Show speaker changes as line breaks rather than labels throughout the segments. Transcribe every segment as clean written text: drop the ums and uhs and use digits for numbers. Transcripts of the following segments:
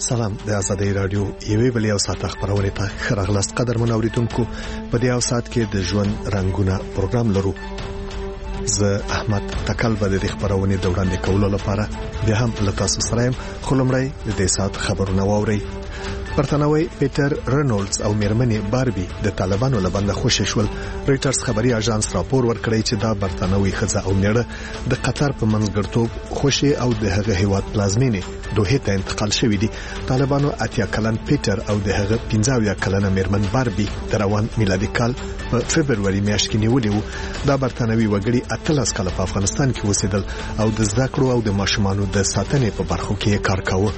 سلام د ازادي رادیو یوې بلې او ساعت خبرونه ته خراغلاست قدرمن اوریدونکو په دې او ساعت کې د ژوند رنگونه پروګرام لرو. زه احمد تکل به د خبرونه دوران کولو لپاره به هم لتاسو سره خلمړی د دې ساعت خبرونه واوري. برتانوي پیټر رینولډز او میرمنې باربي د طالبانو لبنده خوشی شول. ریټرز خبري اژانس راپور ورکړی چې دا برتانوي ښځه او میړه د قطر په منځګړتوب خوشی او د هغه هیواد پلازمینه دوه ته انتقال شوې دي. طالبانو اتیا کلن پیټر او د هغه 15 کلنه میرمن باربي د روان میلادي کال په فبرवरी میاشت کې نیولې وو. دا برتانوي وګړي 18 کال په افغانستان کې اوسېدل او د زده کړو او د ماشومانو د ساتنې په برخو کې کار کاوه.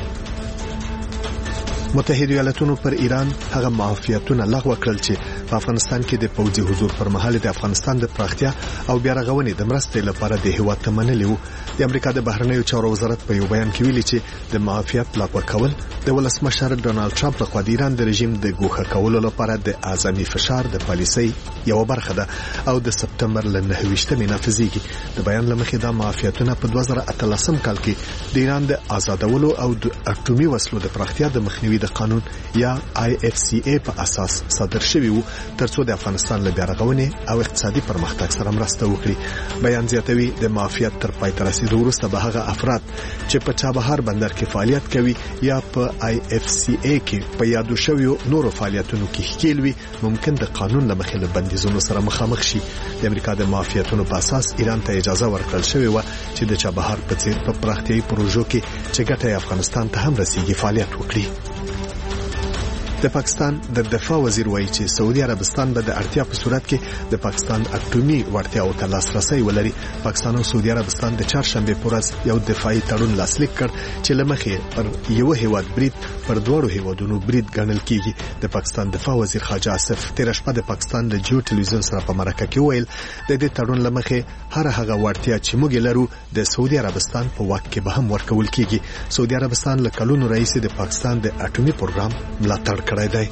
متحده ایالاتونو پر ایران هغه معافیتونه لغوه کړل چې په افغانستان کې د پوځي حضور پر مهال د افغانستان د پراختیا او بیا رغونې د مرستې لپاره د هیواد ته منلي وو. د امریکا د بهرنیو چارو وزارت په یو بیان کې ویلي چې د معافیت لغوه کول د ولسمشر ډونالد ټرمپ لخوا د ایران د رژیم د ګوښه کولو لپاره د اعظمي فشار د پالیسۍ یو برخه ده او د سپتمبر ل 9 نافذیږي. د بیان لمخې دا معافیتونه په 2013 کال کې د ایران د آزادولو او د اټومي وسلو د پراختیا د مخنیوي د قانون یا IFCA په اساس صادر شوی وو ترڅو د افغانستان له بیا رغونې او اقتصادي پرمختګ سره مرسته وکړي. بیان زیاتوي د معافیت تر پای ته رسیدو وروسته به هغه افراد چې په چابهار بندر کې فعالیت کوي یا په IFCA کې په یادو شویو نورو فعالیتونو کې ښکیل وي ممکن د قانون له مخې له بندیزونو سره مخامخ شي. د امریکا د معافیتونو په اساس ایران ته اجازه ورکړل شوې و چې د چابهار په څیر په پراختیايي پروژو کې چې ګټه افغانستان ته هم رسیږي فعالیت وکړي. د پاکستان د دفاع وزیر وایي چې سعودي عربستان به د اړتیا په صورت کې د پاکستان اټومي وړتیاو ته لاسرسي ولري. پاکستان او سعودي عربستان د چهارشنبه پر ورځ یو دفاعي تړون لاسلیک کړ چې لمخې پر یو هیواد برید پر دوړو هیوادونو برید ګڼل کیږي. د پاکستان دفاع وزیر خواجه آصف تیر شپه د پاکستان د جیو ټلویزیون سره په مرکه کې ویل د دې تړون لمخې هر هغه وړتیا چې موږ لرو د سعودي عربستان په واک کې به هم ورکول کیږي. سعودي عربستان له کلونو رئیس د پاکستان د اټومي پروګرام ملاتړ کړی دی.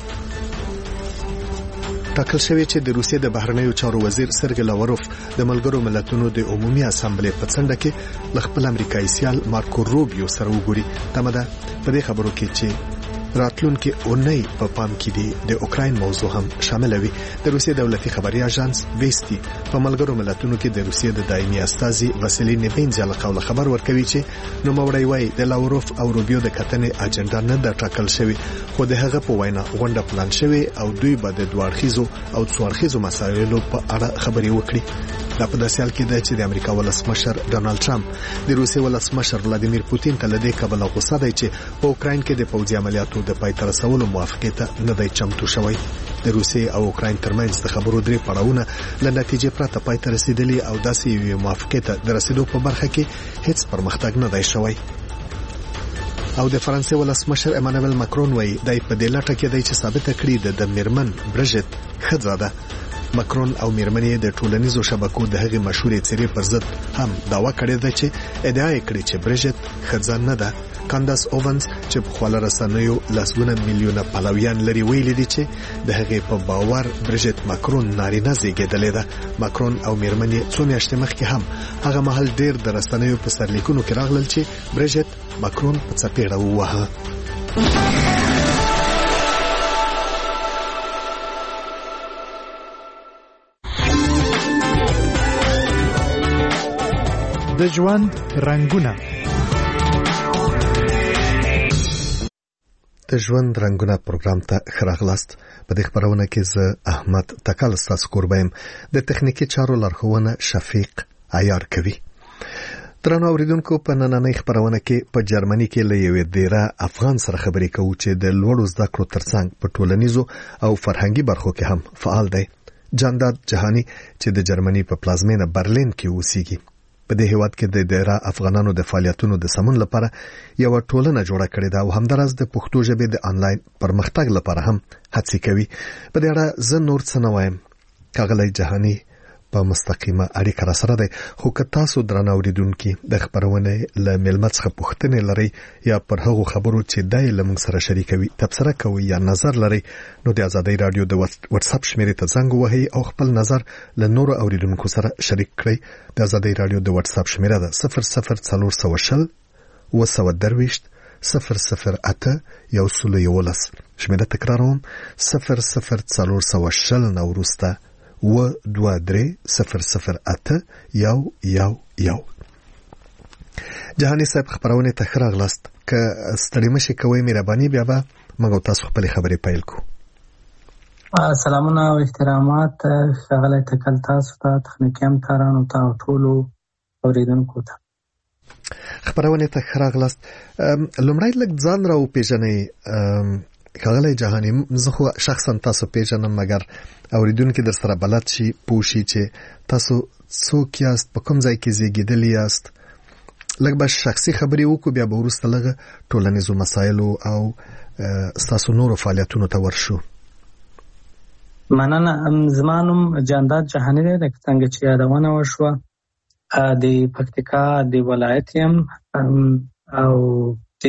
ټاکل شوی چې د روسیې د بهرنیو چارو وزیر سرګی لاوروف د ملګرو ملتونو د عمومي اسامبلې په څنډه کې خپل امریکایي سیال مارکو روبیو سره وګوري. تمه په دې خبرو کې چې راتلونکي اونۍ په پام کې دي د اوکراین موضوع هم شامل وي. د روسیې دولتي خبري اژانس ویستي په ملګرو ملتونو کې د روسیې د دایمي استازي واسیلی نیبینزیا له قوله خبر ورکوي چې نو موري وای د لاوروف او روبیو د کتنې اجنډا نه د ټاکل شوی خو د هغه په وینا غونډه پلان شوی او دوی به د دوارخیزو او څوارخیزو مسایلو په اړه خبري وکړي. دا په داسې حال کې ده چې د امریکا ولسمشر ډونالد ټرمپ د روسیې ولسمشر ولادیمیر پوتین ته لدې کبل غوسه دی چې په اوکراین کې د پوځي عملیاتو د پای ته رسولو موافقه ته نه دی چمتو شوی. د روسیې او اوکراین ترمنځ د خبرو درې پړاوونه له نتیجې پرته پای ته رسیدلي او داسې یو موافقه ته د رسیدو په برخه کې هیڅ پرمختګ نه دی شوی. او د فرانسې ولسمشر امانوئل ماکرون وایي دای په دې لټه کې دی چې ثابت کړي د میرمن برژت ښځه ده. ماکرون او میرمنې د ټولنیزو شبکو د هغې مشهورې څیرې پر ضد هم دعوا کړې ده چې ادعا یې کړې چې برژت ښځه نه ده. کانداس اوونز چې په خپل رسنیو لسګونه میلیونه پلویان لري ویلي دي چې د هغې په باور برژت ماکرون نارینه زیږېدلې ده. ماکرون او میرمنې څو میاشتې مخکې هم هغه مهال ډېر د رسنیو په سرلیکونو کې راغلل چې برژت ماکرون په څپېړه ووهه.
د ژوند رنگونه
د ژوند رنگونه پروګرام ته خراغلاست. په دې خبرونه کې زه احمد تکل ستاسو قربایم. د تخنیکی چارو لارښوونه شفیق عیار کوي. درنو اوریدونکو په نننۍ خبرونه کې په جرمني کې له یوې ډیره افغان سره خبرې کوو چې د لوړو زده کړو ترڅنګ په ټولنیزو او فرهنګي برخو کې هم فعال دی. جانداد جهانی چې د جرمني په پلازمینه برلین کې اوسېږي. په دې هیواد کې د ډیره افغانانو د فعالیتونو د سمون لپاره یو ټولنه جوړه کړې ده او همدارس د پښتو ژبې د انلاین پرمختګ لپاره هم هڅې کوي. په دې اړه زه نور څه نه وایم. ښاغلی جهانی په مستقیمه اړیکه را سره دی. خو که تاسو درنه اوریدونکي د خبرونه له میلمه څخه پوښتنې لرئ یا پر هغو خبرو چې دای له موږ سره شریکوي تبصره کوي یا نظر لرئ نو د ازادۍ رادیو د واتس اپ شمیرې ته زنګ ووهئ او خپل نظر له نورو اوریدونکو سره شریک کړئ. د ازادۍ رادیو د واتس اپ شمیره ده 0040 220 008 111 شمیره تکراروم 00420 نه وروسته 223 008 111. جهاني صاحب خبرونه ته راغلاست که ستړي مشي کوي مهرباني بیا به موږ تاسو خپل خبرې پیل کو.
سلامونه او احترامات ښاغلی تکل تاسو ته تخنیکي همکارانو ته او ټولو اوریدونکو ته.
خبرونه ته راغلاست. لومړی لږ ځان را وپېژنئ ښاغلی جهاني. زه خو شخصا تاسو پېژنم مګر اوریدونکي در سره بلد شي پوه شي چې تاسو څوک یاست، په کوم ځای کې زیږېدلي یاست. لږ به شخصي خبرې وکړو بیا به وروسته لږ ټولنیزو مسایلو او ستاسو نورو فعالیتونو ته ورشو.
مننه. زما نوم جانداد جهاني دی. لکه څنګه چې یادونه وشوه د پکتیکا د ولایت یم او د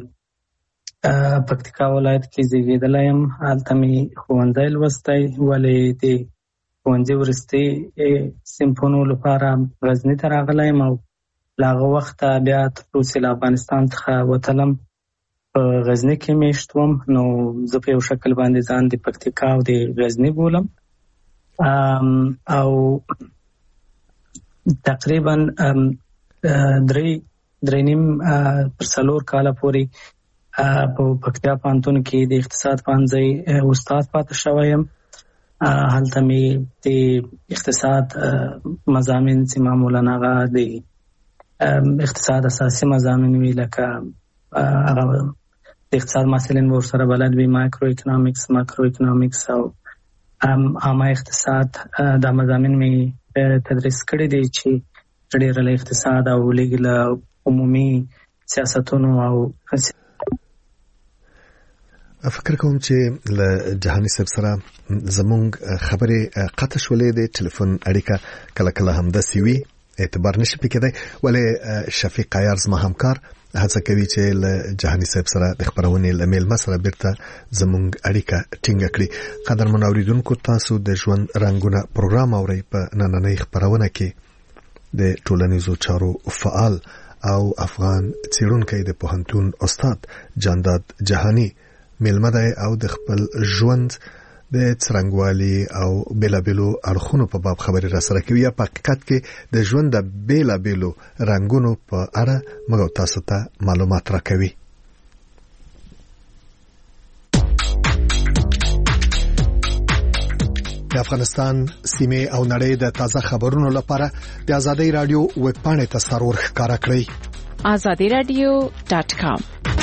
پکتیکا ولایت کې زیږېدلی یم. هلته مې ښوونځی لوستی، ولې د ښوونځي وروستي صنفونو لپاره غزني ته راغلی یم او له هغه وخته بیا تر اوسه له افغانستان څخه وتلم. په غزني کې میشت وم، نو زه په یو شکل باندې ځان د پکتیکا او د غزني بولم او تقریبا درې نیم پر 4 کاله پورې په پکتیا پوهنتون کې د اقتصاد پوهنځي استاد پاتې شوی یم. هلته مې د اقتصاد مضامین چې معمولا هغه د اقتصاد اساسي مضامین وی، لکه هغه د اقتصاد مسایل ورسره بلد وي، مایکرو اکونومیکس، ماکرو اکونومیکس او عامه اقتصاد. دا مضامین مې تدریس کړي دي چې ډېر له اقتصاد او لږ له عمومي سیاستونو او
فکر کوم چې له جهاني صاحب سره زمونږ خبرې قطع شولې د ټلیفون اړیکه کله کله هم داسې وي اعتبار نشي پکېدای، ولې شفیق عیار زما همکار هڅه کوي چې له جهاني صاحب سره د خبرونې له میلمه سره بیرته زمونږ اړیکه ټینګه کړي. قدرمن اوریدونکو، تاسو د ژوند رنګونه پروګرام اورئ. په نننۍ خبرونه کې د ټولنیزو چارو فعال او افغان څېړونکی د پوهنتون استاد جانداد جهاني میلمه دی او د خپل ژوند د څرنګوالي او بیلابیلو اړخونو په باب خبرې را سره کوي، یا په حقیقت کې د ژوند د بیلابیلو رنګونو په اړه موږ تاسو ته معلومات راکوي. د افغانستان سیمه او نړۍ د تازه خبرونو لپاره د آزادۍ رادیو ویب پاڼې ته سرور ښکارا کړئ.
azadiradio.com.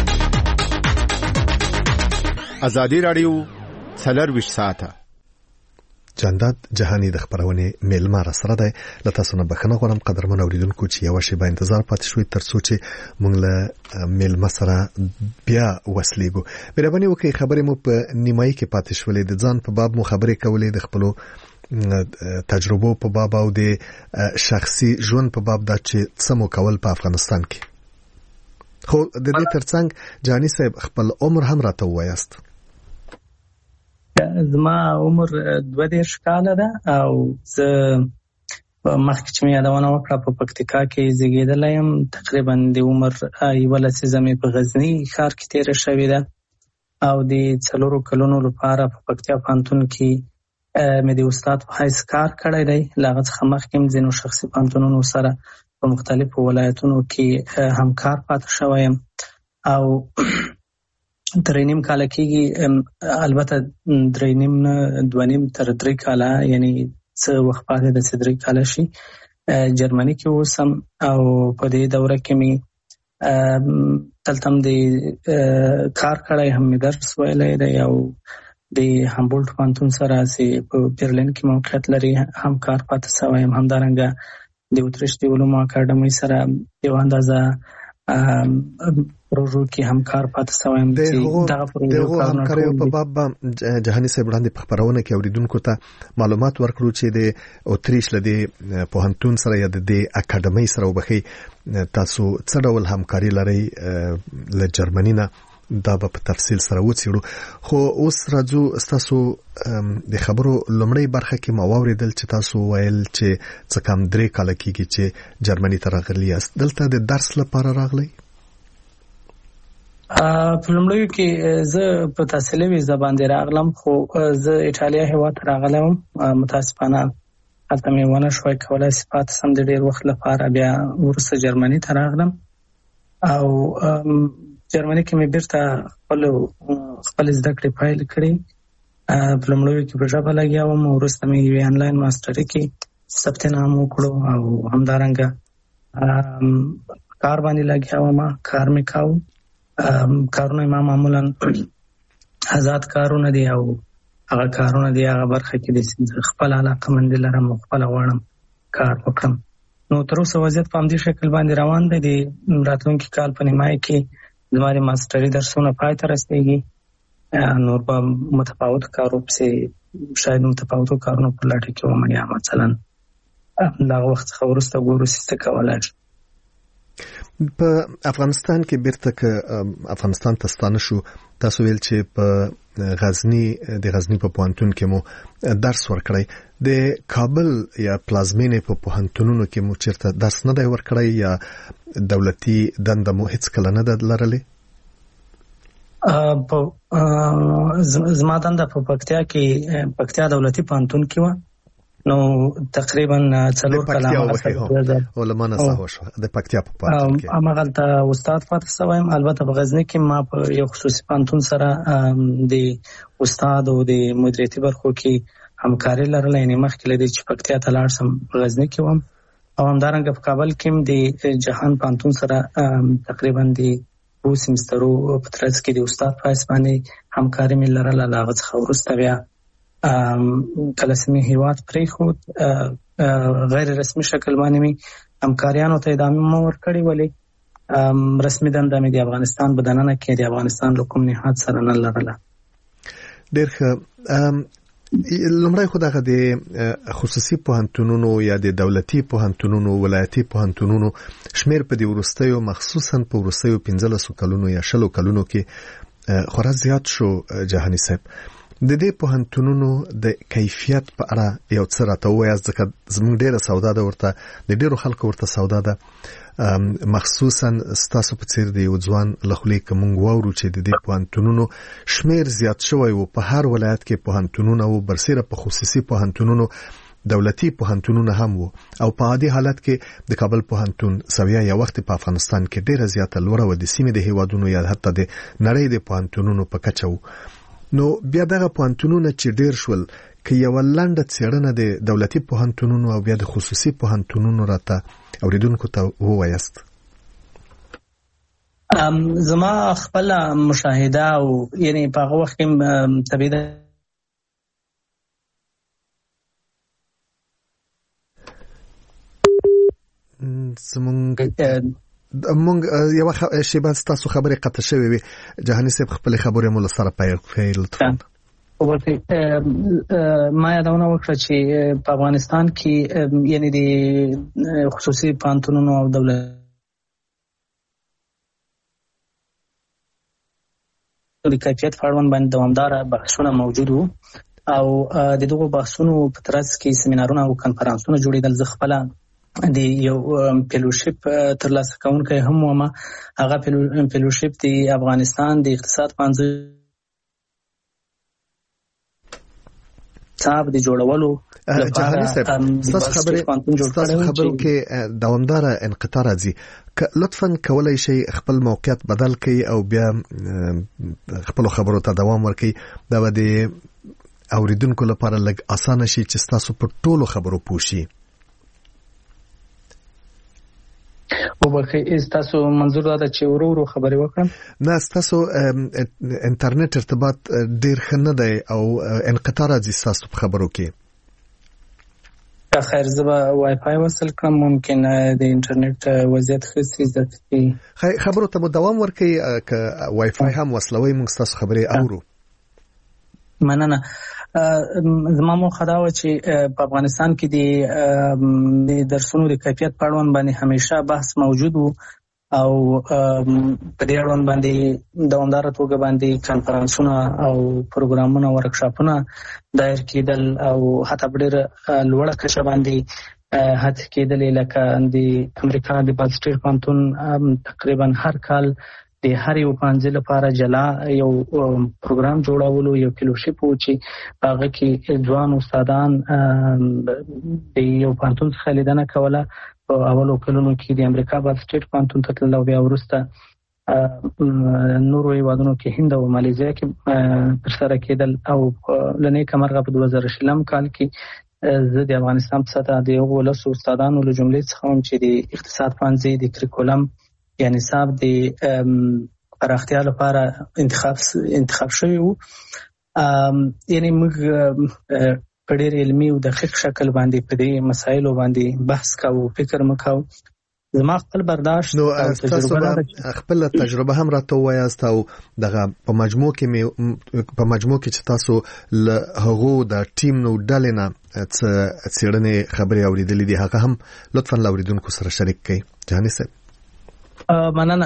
آزادی رادیو 24 ساعته.
جانداد جهاني د خبرونه میلمه را سره ده. له تاسو نه بخښنه غواړم قدرمن اوریدونکو چې یو شی به انتظار پاتې شوي تر څو چې موږ له میلمه سره بیا وسلیږو. مهرباني وکړئ خبرې مو په نیمایي کې پاتې شولې. د ځان په باب مو خبرې کولې، د خپلو تجربو په باب او د شخصي ژوند په باب دا چې څه مو کول په افغانستان کې. خو د دې ترڅنګ جهاني صاحب خپل عمر هم راته ووایاست.
زما عمر 22 کاله ده او زه مخکې چې مې یادونه وکړه په پکتیکا کې زیږېدلی یم. تقریبا د عمر 11 مې په غزني ښار کې تېره شوې ده او د 4 کلونو لپاره په پکتیا پوهنتون کې مې د استاد په حیث کار کړی دی. له هغه څخه مخکې هم ځینو شخصي پوهنتونونو سره په مختلفو ولایتونو کې همکار پاتې شوی یم او 3.5 کاله کېږي. البته 2.5 تر 3 کاله، یعنی څه وخت پاتې د 3 کاله شي جرمني کې اوسم او په دې دوره کې مې دلته هم د کار کړی، هم مې درس ویلی دی او د هامبولټ پوهنتون سره چې په برلین کې موقعیت لري همکار پاتې شوی یم. همدارنګه د اتریش د علومو اکاډمۍ سره یو اندازه پروژو کې همکار پاتې شوی یم.
دغه همکاریو په باب جهاني صاحب وړاندې په خبرونه کې اوریدونکو ته معلومات ورکړو چې د اتریش له دې پوهنتون سره یا د دې اکاډمۍ سره وبخي تاسو څه ډول همکاري لرئ له جرمني نه، دا به په تفصیل سره وڅېړو. خو اوس راځو تاسو د خبرو لومړی برخه کې ما واوریدل چې تاسو ویل چې څه کم 3 کاله کېږي چې جرمني ته راغلي یاست. دلته د درس لپاره راغلی؟
په لومړیو کې زه په تحصیلي ویزه باندې راغلم، خو زه ایټالیا هېواد ته راغلی وم. متاسفانه هلته مې ونه شوی کولی چې پاتې سم د ډېر وخت لپاره. بیا وروسته جرمني ته راغلم او جرمني کې مې بیرته خپل زده کړې پیل کړې. په لومړیو کې په ژبه لګیا وم، وروسته مې یوې آنلاین ماسټري کې ثبت نام وکړو او همدارنګه کار باندې لګیا وم. کار مې کاوه. کارونه ما معمولا آزاد کارونه دي او هغه کارونه دي هغه برخه کې دي خپل علاقه مند لرم او خپل غواړم کار وکړم. نو تر اوسه وضعیت په همدې شکل باندې روان دی. د راتلونکي کال په نیمایي کې زما د ماسټري درسونه پای ته رسېږي. نور به متفاوتو کارو پسې شاید متفاوتو کارونو په لټه کې وم، یا مثلا دغه وخت څخه وروسته ګورو چې څه کولی شم.
په افغانستان کې بیرته که افغانستان ته ستانه شو، تاسو ویل چې په غزني په پوهنتون کې مو درس ورکړی. د کابل یا پلازمینې په پوهنتونونو کې مو چیرته درس نه دی ورکړی یا دولتي دنده مو هیڅ کله نه ده لرلې؟
زما دنده په پکتیا دولتي پوهنتون کې وه. نو تقریبا 4 کاله
علماء نصح شو د پکتیا په پوهنتون کې
همغلته استاد پاتې شوم. البته په غزني کې ما په یو خصوصي پوهنتون سره د استاد او د مدیریتي برخو کې همکاري لرله. یعنې مخکې له دې چې پکتیا ته لاړ شم په غزني کې وم. او همدارنګه په کابل کې د جهان پوهنتون سره تقریبا د 2 سیمسترو په ترڅ کې د استاد په حیث باندې همکاري مې لرله. له هغه څخه وروسته بیا کله چې مې هېواد پرېښود غیر رسمي شکل باندې مې همکاریانو ته ادامه مه ورکړې، ولې رسمي دنده مې د افغانستان په دننه کې د افغانستان له کوم نهاد سره نه لرله.
ډېر ښه. لومړی خو دغه د خصوصي پوهنتونونو یا د دولتي پوهنتونونو ولایتي پوهنتونونو شمیر په دې وروستیو مخصوصا په وروستیو 15 کلونو یا 20 کلونو کې خورا زیات شو. جهاني صاحب، د دې پوهنتونونو د کیفیت په اړه یو څه راته ووایاست، ځکه زموږ ډېره سودا ده ورته، د ډېرو خلکو ورته سودا ده، مخصوصا ستاسو په څیر د یو ځوان له خولې که موږ واورو چې د دې پوهنتونونو شمیر زیات شوی و. په هر ولایت کې پوهنتونونه و، برسیره په خصوصي پوهنتونونو دولتي پوهنتونونه هم و، او په عادي حالت کې د کابل پوهنتون سویه یا وخت په افغانستان کې ډېره زیاته لوړه و، د سیمې د هیوادونو یا حتی د نړۍ د پوهنتونونو په کچه و. نو بیا دغه پوهنتونونه چې ډېر شول، که یو لنډه څېړنه د دولتي پوهنتونونو او بیا د خصوصي پوهنتونونو راته اوریدونکو ته ووایاست.
زما خپل مشاهده او یعنی په هغه وخت کې طبیعي
مونږ یو شیبه ستاسو خبرې قطع شوې وي. جهاني صاحب خپل خبرې مو سره پیل لطفا.
ما یادونه وکړه چې په افغانستان کې یعنی د خصوصي پوهنتونونو او دولت د کیفیت په اړوند باندې دوامداره بحثونه موجود وو او د دغو بحثونو په ترڅ کې سیمینارونه او کنفرانسونه جوړېدل. زه خپل د یو فیلوشپ ترلاسه کوونکی هم وم. هغه فیلوشپ د افغانستان د اقتصاد پوهنځي صاحب د جوړولو
جهاني صاحب، ستاسو خبرو کې دوامداره انقطاع راځي. لطفاً کولای شئ خپل موقعیت بدل کړئ او بیا خپل خبرو ته دوام ورکړئ. دا به د اوریدونکو لپاره لږ اسانه شي چې ستاسو په ټولو خبرو پوه شي.
ستاسو منظور دا چې ورو خبرې وکړم؟
نه، ستاسو انټرنیټ ارتباط ډیر ښه نه دی او انقطاع راځي ستاسو په خبرو کې.
خیر، زه به وای فای وصل کړم، ممکن د انټرنیټ وضعیت ښه شي.
خبرو ته مو دوام ورکړئ، که وای فای هم وصلوي موږ ستاسو خبرې اورو.
مننه. زما موخه دا و چې په افغانستان کې د درسونو د کیفیت په اړوند باندې همیشه بحث موجود و او په دې اړوند باندې دوامداره توګه باندې کنفرانسونه او پروګرامونه ورکشاپونه دایر کېدل او حتی په ډېره لوړه کچه باندې هڅې کېدلې. لکه د امریکا د بال سټریټ پوهنتون تقریبا هر کال د هر یو پانځه لپاره جلا یو پروګرام جوړولو، یو فیلوشپ و چې هغه کې ځوان استادان د یو پانتون څخه لیدنه کوله. په اولو کلونو کې د امریکا بل سټیټ پانتون ته تلل او بیا وروسته نورو هیوادونو کې هند او مالیزیا کې ترسره کېدل. او لنې کمرغه په 2020 کال کې زه د افغانستان په سطحه د یو ولس استادانو له جملې څخه هم چې د اقتصاد پوهنځي د کریکولم یا نصاب د پراختیا لپاره انتخاب شوی وو. یعنی موږ په ډېر علمي او دقیق شکل باندې په دې مسایلو باندې بحث کوو، فکر مکو. زما خپل برداشت
نو خپل تجربه هم راته وایاست او دغه په مجموع کې چې تاسو له هغو د ټیم نو ډلې نه څېړنې خبرې اوریدلې دي هغه هم لطفاً لاوریدونکو سره شریک کړئ. جهاني صاحب
مننه.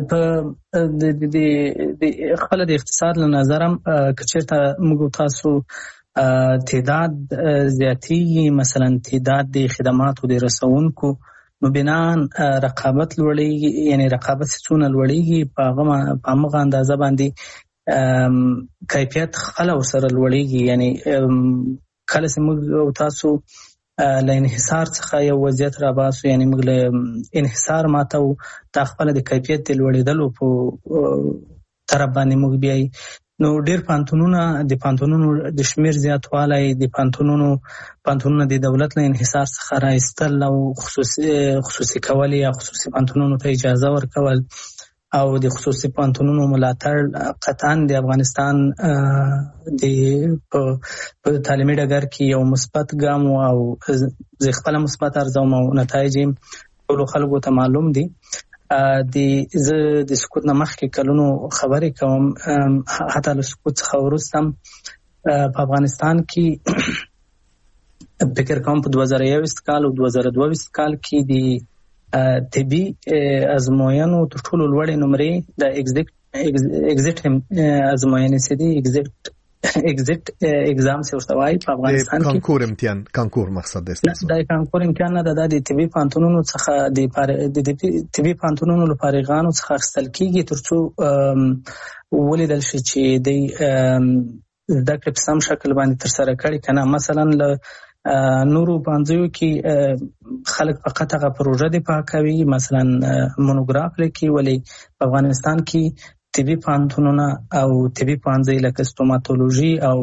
د خپل د اقتصاد له نظرم کچېرته موږ تاسو تعداد زیاتیږي، مثلا تعداد د خدماتو د رسونکو، نو بنان رقابت لوړیږي، یعنی رقابت څونه لوړیږي په هغه اندازه باندې کیفیت خپل سره لوړیږي. یعنی کله چې موږ تاسو له انحصار څخه یو وضعیت را باسو، یعنی موږ له انحصار ماته او خپل د کیفیت د لوړیدلو په طرف باندې موږ بیاي. نو ډېر پانتونونو د شمیر زیاتوالی، د پانتونونو د دولت له انحصار څخه راایستل او خصوصي کول یا خصوصي پانتونونو ته اجازه ورکول او د خصوصي پانتونونو ملاتړ قطعاً د افغانستان د په تعلیمي ډګر کې یو مثبت ګام او زه خپل مثبت ارزوم او نتایج ټولو خلکو ته معلوم دي. زه د سقوط نه مخکې کلونو خبرې کوم، حتی له سقوط څخه وروسته په افغانستان کې فکر کوم په 2021 کال او 2022 کال کې د طبي ازموینو تر ټولو لوړې نمرې د ایگزیټ ازموینې سي دي ایگزیټ اگزام څه ورته وایي په افغانستان کې
کانکور مقصد دی.
د کانکور امتحان نه د طبي پانتونونو څخه د طبي پانتونونو لپاره غانو څخه اخیستل کیږي ترڅو ولیدل شي چې د زده کړې په سم شکل باندې ترسره کړي کنه. مثلا له نورو پانځیو کې خلک فقط هغه پروژه دی پاکوي، مثلا مونوګراف لیکي، ولی په افغانستان کې طبي پانتونونه او طبي پانځي لکه ستوماتولوژي او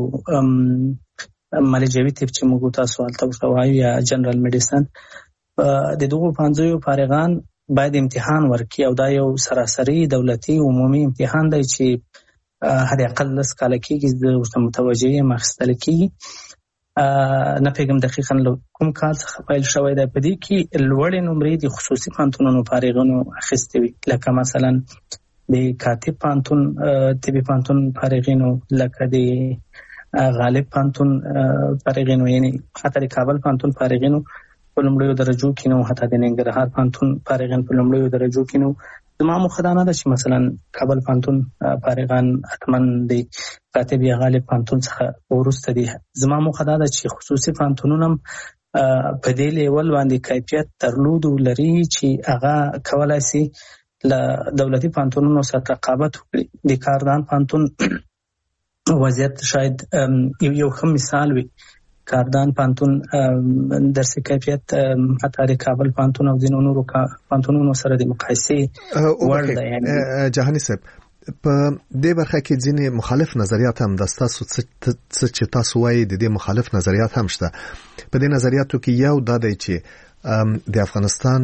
مالجوي طب چې موږ تاسو هلته ورته وایو یا جنرال میډیسن، د دغو پانځیو فارغان باید امتحان ورکړي او دا یو سراسري دولتي عمومي امتحان دی چې حد اقل 10 کاله کېږي. زه ورته متوجه یم اخیستل کېږي. نه پیغام دقیقاً کوم کال څخه پیل شوی دی. په دې کې لوړې نمرې د خصوصي پانتونونو فارغانو اخیستې وي، لکه مثلا د کاتب پانتون طبي پانتون فارغینو، لکه د غالب پانتون فارغینو، یعنی حتی د کابل پانتون فارغینو په لومړیو درجو کې نو، حتی د ننګرهار پانتون فارغین په لومړیو درجو کې نو. زما موخه دا نه ده چې مثلا کابل پانتون فارغان حتما د کاتب یا غالب پانتون څخه وروسته دي. زما موخه دا ده چې خصوصي پانتونونه په دې لیول باندې کیفیت درلود لري چې هغه کولای شي له دولتي پانتونونو سره رقابت وکړي. د کاردان پانتون وضعیت شاید یو ښه مثال وي. کاردان پانتون درسي کیفیت حتی د کابل پانتون او ځینو نورو پانتونونو سره د مقایسې وړ دی.
جهاني صاحب په دې برخه کې ځینې مخالف نظریات هم د تاسو چې تاسو وایي د دې مخالف نظریات هم شته. په دې نظریاتو کې یو دا دی چې د افغانستان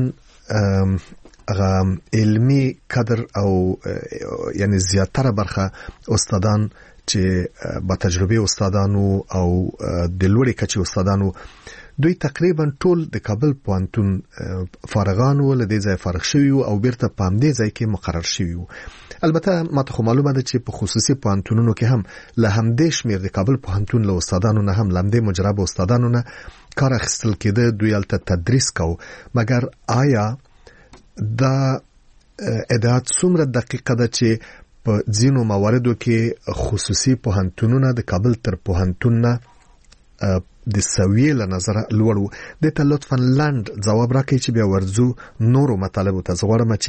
علمی کادر او یعنی زیاتره برخه استادان چې با تجربه استادانو او د لوړې کچې استادانو دوی تقریبا ټول د کابل پوهنتون فارغانو له دې ځای فارغ شوي او بیرته په همدې ځای کې مقرر شوي. البته ماته خو معلومه ده چې په خصوصي پوهنتونونو کې هم له همدې شمیر د کابل پوهنتون له استادانو نه هم لمدې مجرب استادانو نه کار اخیستل کېده، دوی هلته تدریس کو. مګر آیا دا ادعا څومره دقیقه ده چې په ځینو مواردو کې خصوصي پوهنتونونه د کابل تر پوهنتون نه د سویې له نظره لوړ وو؟ دې ته لطفاً لاند ځواب راکړئ چې بیا ورځو نورو مطالبو ته. زه غواړم چې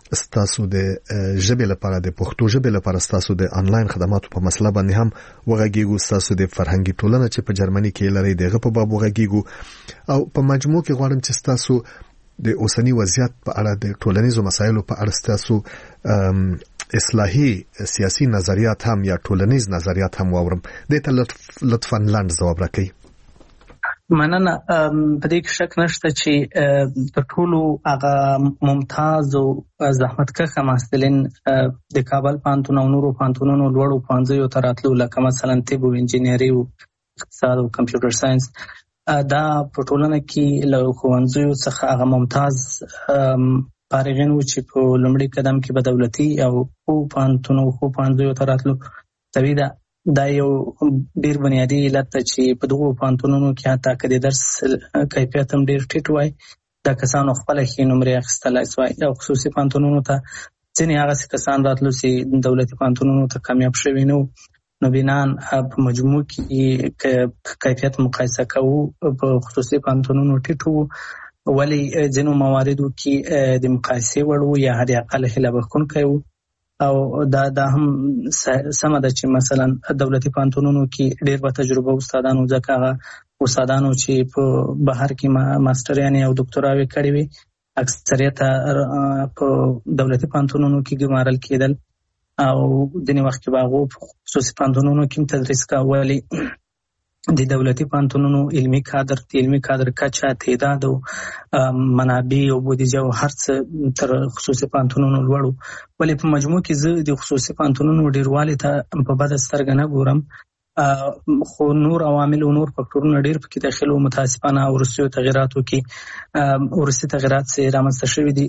ستاسو د ژبې لپاره د پښتو ژبې لپاره ستاسو د انلاین خدماتو په مسله باندې هم وغږیږو، ستاسو د فرهنګي ټولنه چې په جرمني کې لري دغه په باب وغږیږو، او په مجموع کې غواړم چې ستاسو د اوسنی وضعیت په اړه د ټولنیزو مسایلو په اړه ستاسو اصلاحي سیاسي نظریات هم یا ټولنیز نظریات هم واورم. دې ته لطفاً لاندې ځواب راکړئ.
مننه. په دې کې شک نشته چې د ټولو هغه ممتاز او زحمتکښ محصلین د کابل پوهنتون او نورو پوهنتونونو لوړو ښوونځیو ته راتلو، لکه مثلا طب او انجینري او اقتصاد او کمپیوټر ساينس، دا په ټولنه کې له ښوونځیو څخه هغه ممتاز فارغین وو چې په لومړي قدم کې به دولتي او پوهنتونو ښوونځیو ته راتلو. طبیعي ده دا یو ډیر بنیادی علت ده چې په دغو پوهنتونونو کې حتی که د درس کیفیت هم ډیر ټیټ وای، دا کسانو خپله ښې نمرې اخیستلی سوای، او خصوصي پوهنتونونو ته ځینې هغسې کسان راتلو چې دولتي پوهنتونونو ته کامیاب شوي نه وو. نو بنان په مجموع کې کیفیت مقایسه کوو په خصوصي پوهنتونونو ټیټ وو، ولې ځینو مواردو کې د مقایسې وړ وو یا حد اقل هیله بښونکی وو. او دا هم سمه ده چې مثلا دولتي پوهنتونونو کې ډېر به تجربه استادانو، ځکه هغه استادانو چې په بهر کې ماسټریانې او دکتوراوې کړې وي اکثریت په دولتي پوهنتونونو کې ګمارل کېدل، او ځینې وخت کې به هغو په خصوصي پوهنتونونو کې هم تدریس کاوه. ولې د دولتي پوهنتونونو علمي کادر کچه، تعداد او منابع او بودیجه او هر څه تر خصوصي پوهنتونونو لوړ وو. ولې په مجموع کې زه د خصوصي پوهنتونونو ډیروالي ته په بده سترګه نه ګورم، خو نور عوامل او نور فکټورونه ډیر پکې داخل وو. متاسفانه وروستیو تغیراتو کې وروستي تغیرات چې رامنځته شوي دي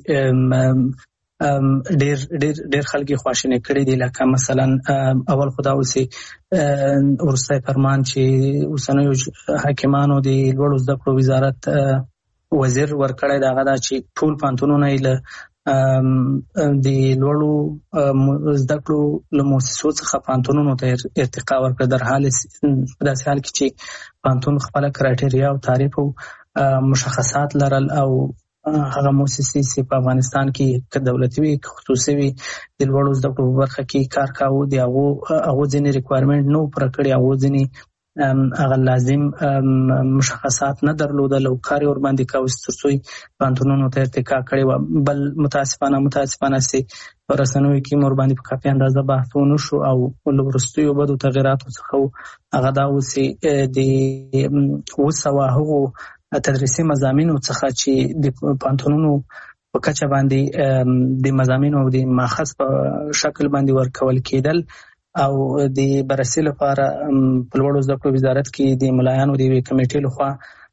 ډیر خلک خواشینی کړي دي، لکه مثلا اول خو دا اوسې وروستی فرمان چې اوسنیو حاکمانو د لوړو زده کړو وزارت وزیر ورکړی دی، هغه دا چې ټول پوهنتونونه یې له د لوړو زده کړو له مؤسسو څخه پوهنتونونو ته ارتقا ورکړه، در حال په داسې حال کې چې پوهنتون خپله کرایټریا او تعریف او مشخصات لرل، او هغه مؤسسې چې په افغانستان کې که دولتي وي که خصوصي وي د لوړو زده کړو په برخه کې کار کاوه، د هغو ځینې ریکوایرمنټ نه و پوره کړي، هغو ځینې هغه لازم مشخصات نه درلودل او کار یې ورباندې کاوه تر څو یې پوهنتونونو ته ارتقا کړې وه. بل متاسفانه چې په رسنیو کې ورباندې په کافي اندازه بحث ونه شو، او له وروستیو بدو تغیراتو څخه هغه دا و چې د 200 هغو تدریسي مضامینو څخه چې د پوهنتونونو په کچه باندې د مضامینو او د ماخذ په شکل باندې ورکول کېدل، او د بررسي لپاره په لوړو زده کړو وزارت کې د ملایانو د یوې کمیټې لخوا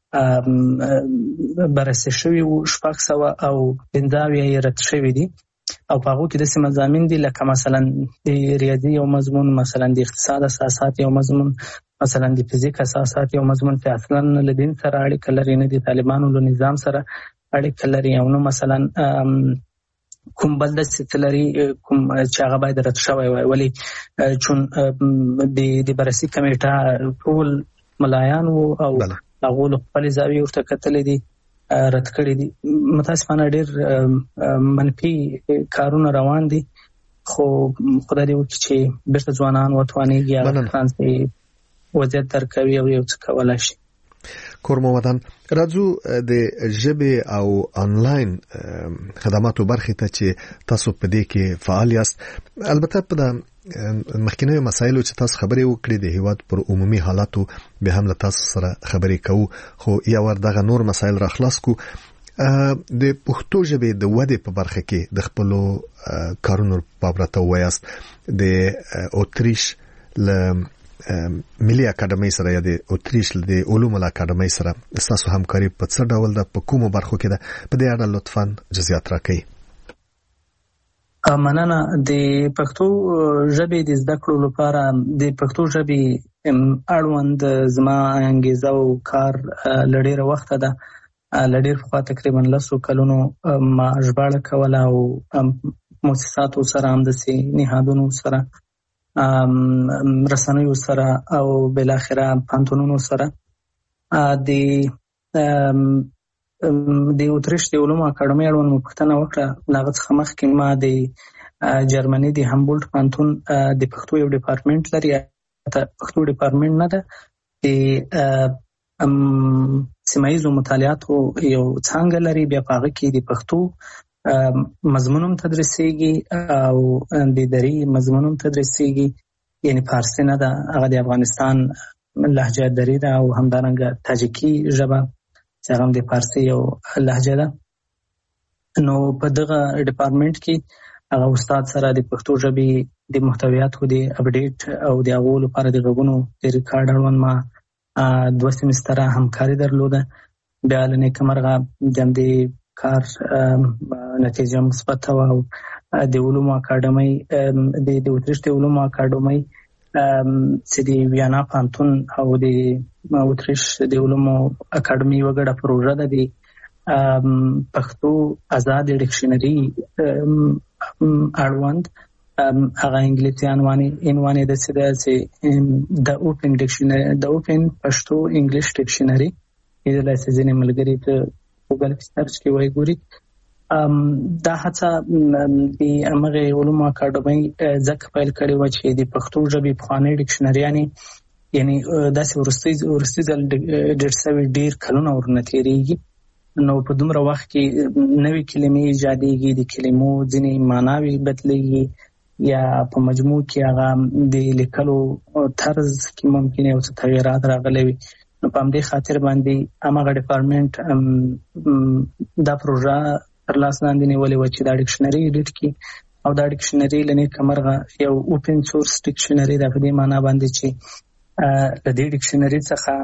بررسي شوي وو، 600 او 50 یې رد شوي دي، او په هغو کې داسې مضامین دي لکه مثلا د ریاضي یو مضمون، مثلا د اقتصاد اساسات یو مضمون، مثلا د فزیک اساسات یو مضمون چې اصلا له دین سره اړیکه لري، نه د طالبانو له نظام سره اړیکه لري، او نو مثلا کوم بل داسې څه لري کوم چې هغه باید رد شوی وای، ولې چون د بررسي کمیټه ټول ملایان وو او هغو له خپلې زاویې ورته کتلې دي، رد کړي دي. متاسفانه ډېر منفي کارونه روان دي، خو خدای دې وکړي چې بیرته ځوانان وتوانېږي هغه فرانسې وضعیت درک کوي او یو څه کولی شي.
کورمو وطن راځو د ژبې او انلاین خدماتو برخې ته چې تاسو په دې کې فعال یاست. البته په مخکینیو مسایلو چې تاسو خبرې وکړې د هیواد پر عمومي حالاتو به هم له تاسو سره خبرې کوو، خو یا ور دغه نور مسایل را خلاص کو. د پښتو ژبې د ودې په برخه کې د خپلو کارونو په اړه وایاست. د اوتریش له ملي اکاډمۍ سره یا د اوتریش د علومو اکاډمۍ سره تاسو همکاري په څه ډول ده، په کومو برخو کې ده؟ په دې اړه لطفاً جزئیات راکړئ.
مننه. د پښتو ژبې د زده کړو لپاره د پښتو ژبې اړوند زما انګیزه او کار له ډېره وخته ده، له ډېر پخوا تقریبا 10 کلونو ما ژباړه کوله، او مؤسساتو سره همداسې نهادونو سره رسنیو سره او بالاخره پوهنتونونو سره د د اوتریش د علومو اکاډمۍ اړوند مو پوښتنه وکړه. هغه څخه مخکې ما د جرمني د هامبولټ پوهنتون د پښتو یو ډپارټمنټ لري. پښتو ډپارټمنټ نه ده، د سیمه ییزو مطالعاتو یو څانګه لري. بیا په هغه کې د پښتو مضمون هم تدریسیږي او د دري مضمون هم تدریسیږي، یعنی فارسی نه ده، هغه د افغانستان لهجه دري ده او همدارنګه تاجیکي ژبه چې هغه هم د فارسی یو لهجه ده. نو په دغه ډپارټمنټ کې هغه استاد سره د پښتو ژبې د محتویاتو د اپډیټ او د هغو لپاره د غږونو د ریکارډ اړوند ما 2 سیمستره همکاري درلوده. بیا له نیکه مرغه د همدې کار نتیجه مثبته وه او د علومو اکاډمۍ د اوتریش د علومو اکاډمۍ چې د ویانا پوهنتون او د اوتریش د علومو اکاډمۍ یوه ګډه پروژه ده د پښتو آزاد ډکشنري اړوند. هغه انګلیسیان عنوان یې داسې ده چې د اوپن ډکشنري، د اوپن پښتو انګلیش ډکشنري. کېدلی شي ځینې ملګري په ګوګل کې سرچ کې وایي ګوري. دا هڅه د همغې علومو اکاډمۍ ځکه پیل کړې وه چې د پښتو ژبې پخوانۍ ډکشنریانې، یعنی داسې وروستي ځل ډېر شوي، ډېر کلونه ورنه تېرېږي. نو په دومره وخت کې نوې کلمې ایجادېږي، د کلمو ځینې معناوې بدلېږي، یا په مجموع کې هغه د لیکلو طرز کې ممکن یو څه تغیرات راغلی وي. نو په همدې خاطر باندې هماغه ډپارټمنټ دا پروژه تر لاس لاندې نیولې وه چې دا ډکشنري ایډیټ کړي. او دا ډکشنري له نیکه مرغه یو اوپن سورس ډکشنري ده، په دې معنا باندې چې له دې ډکشنري څخه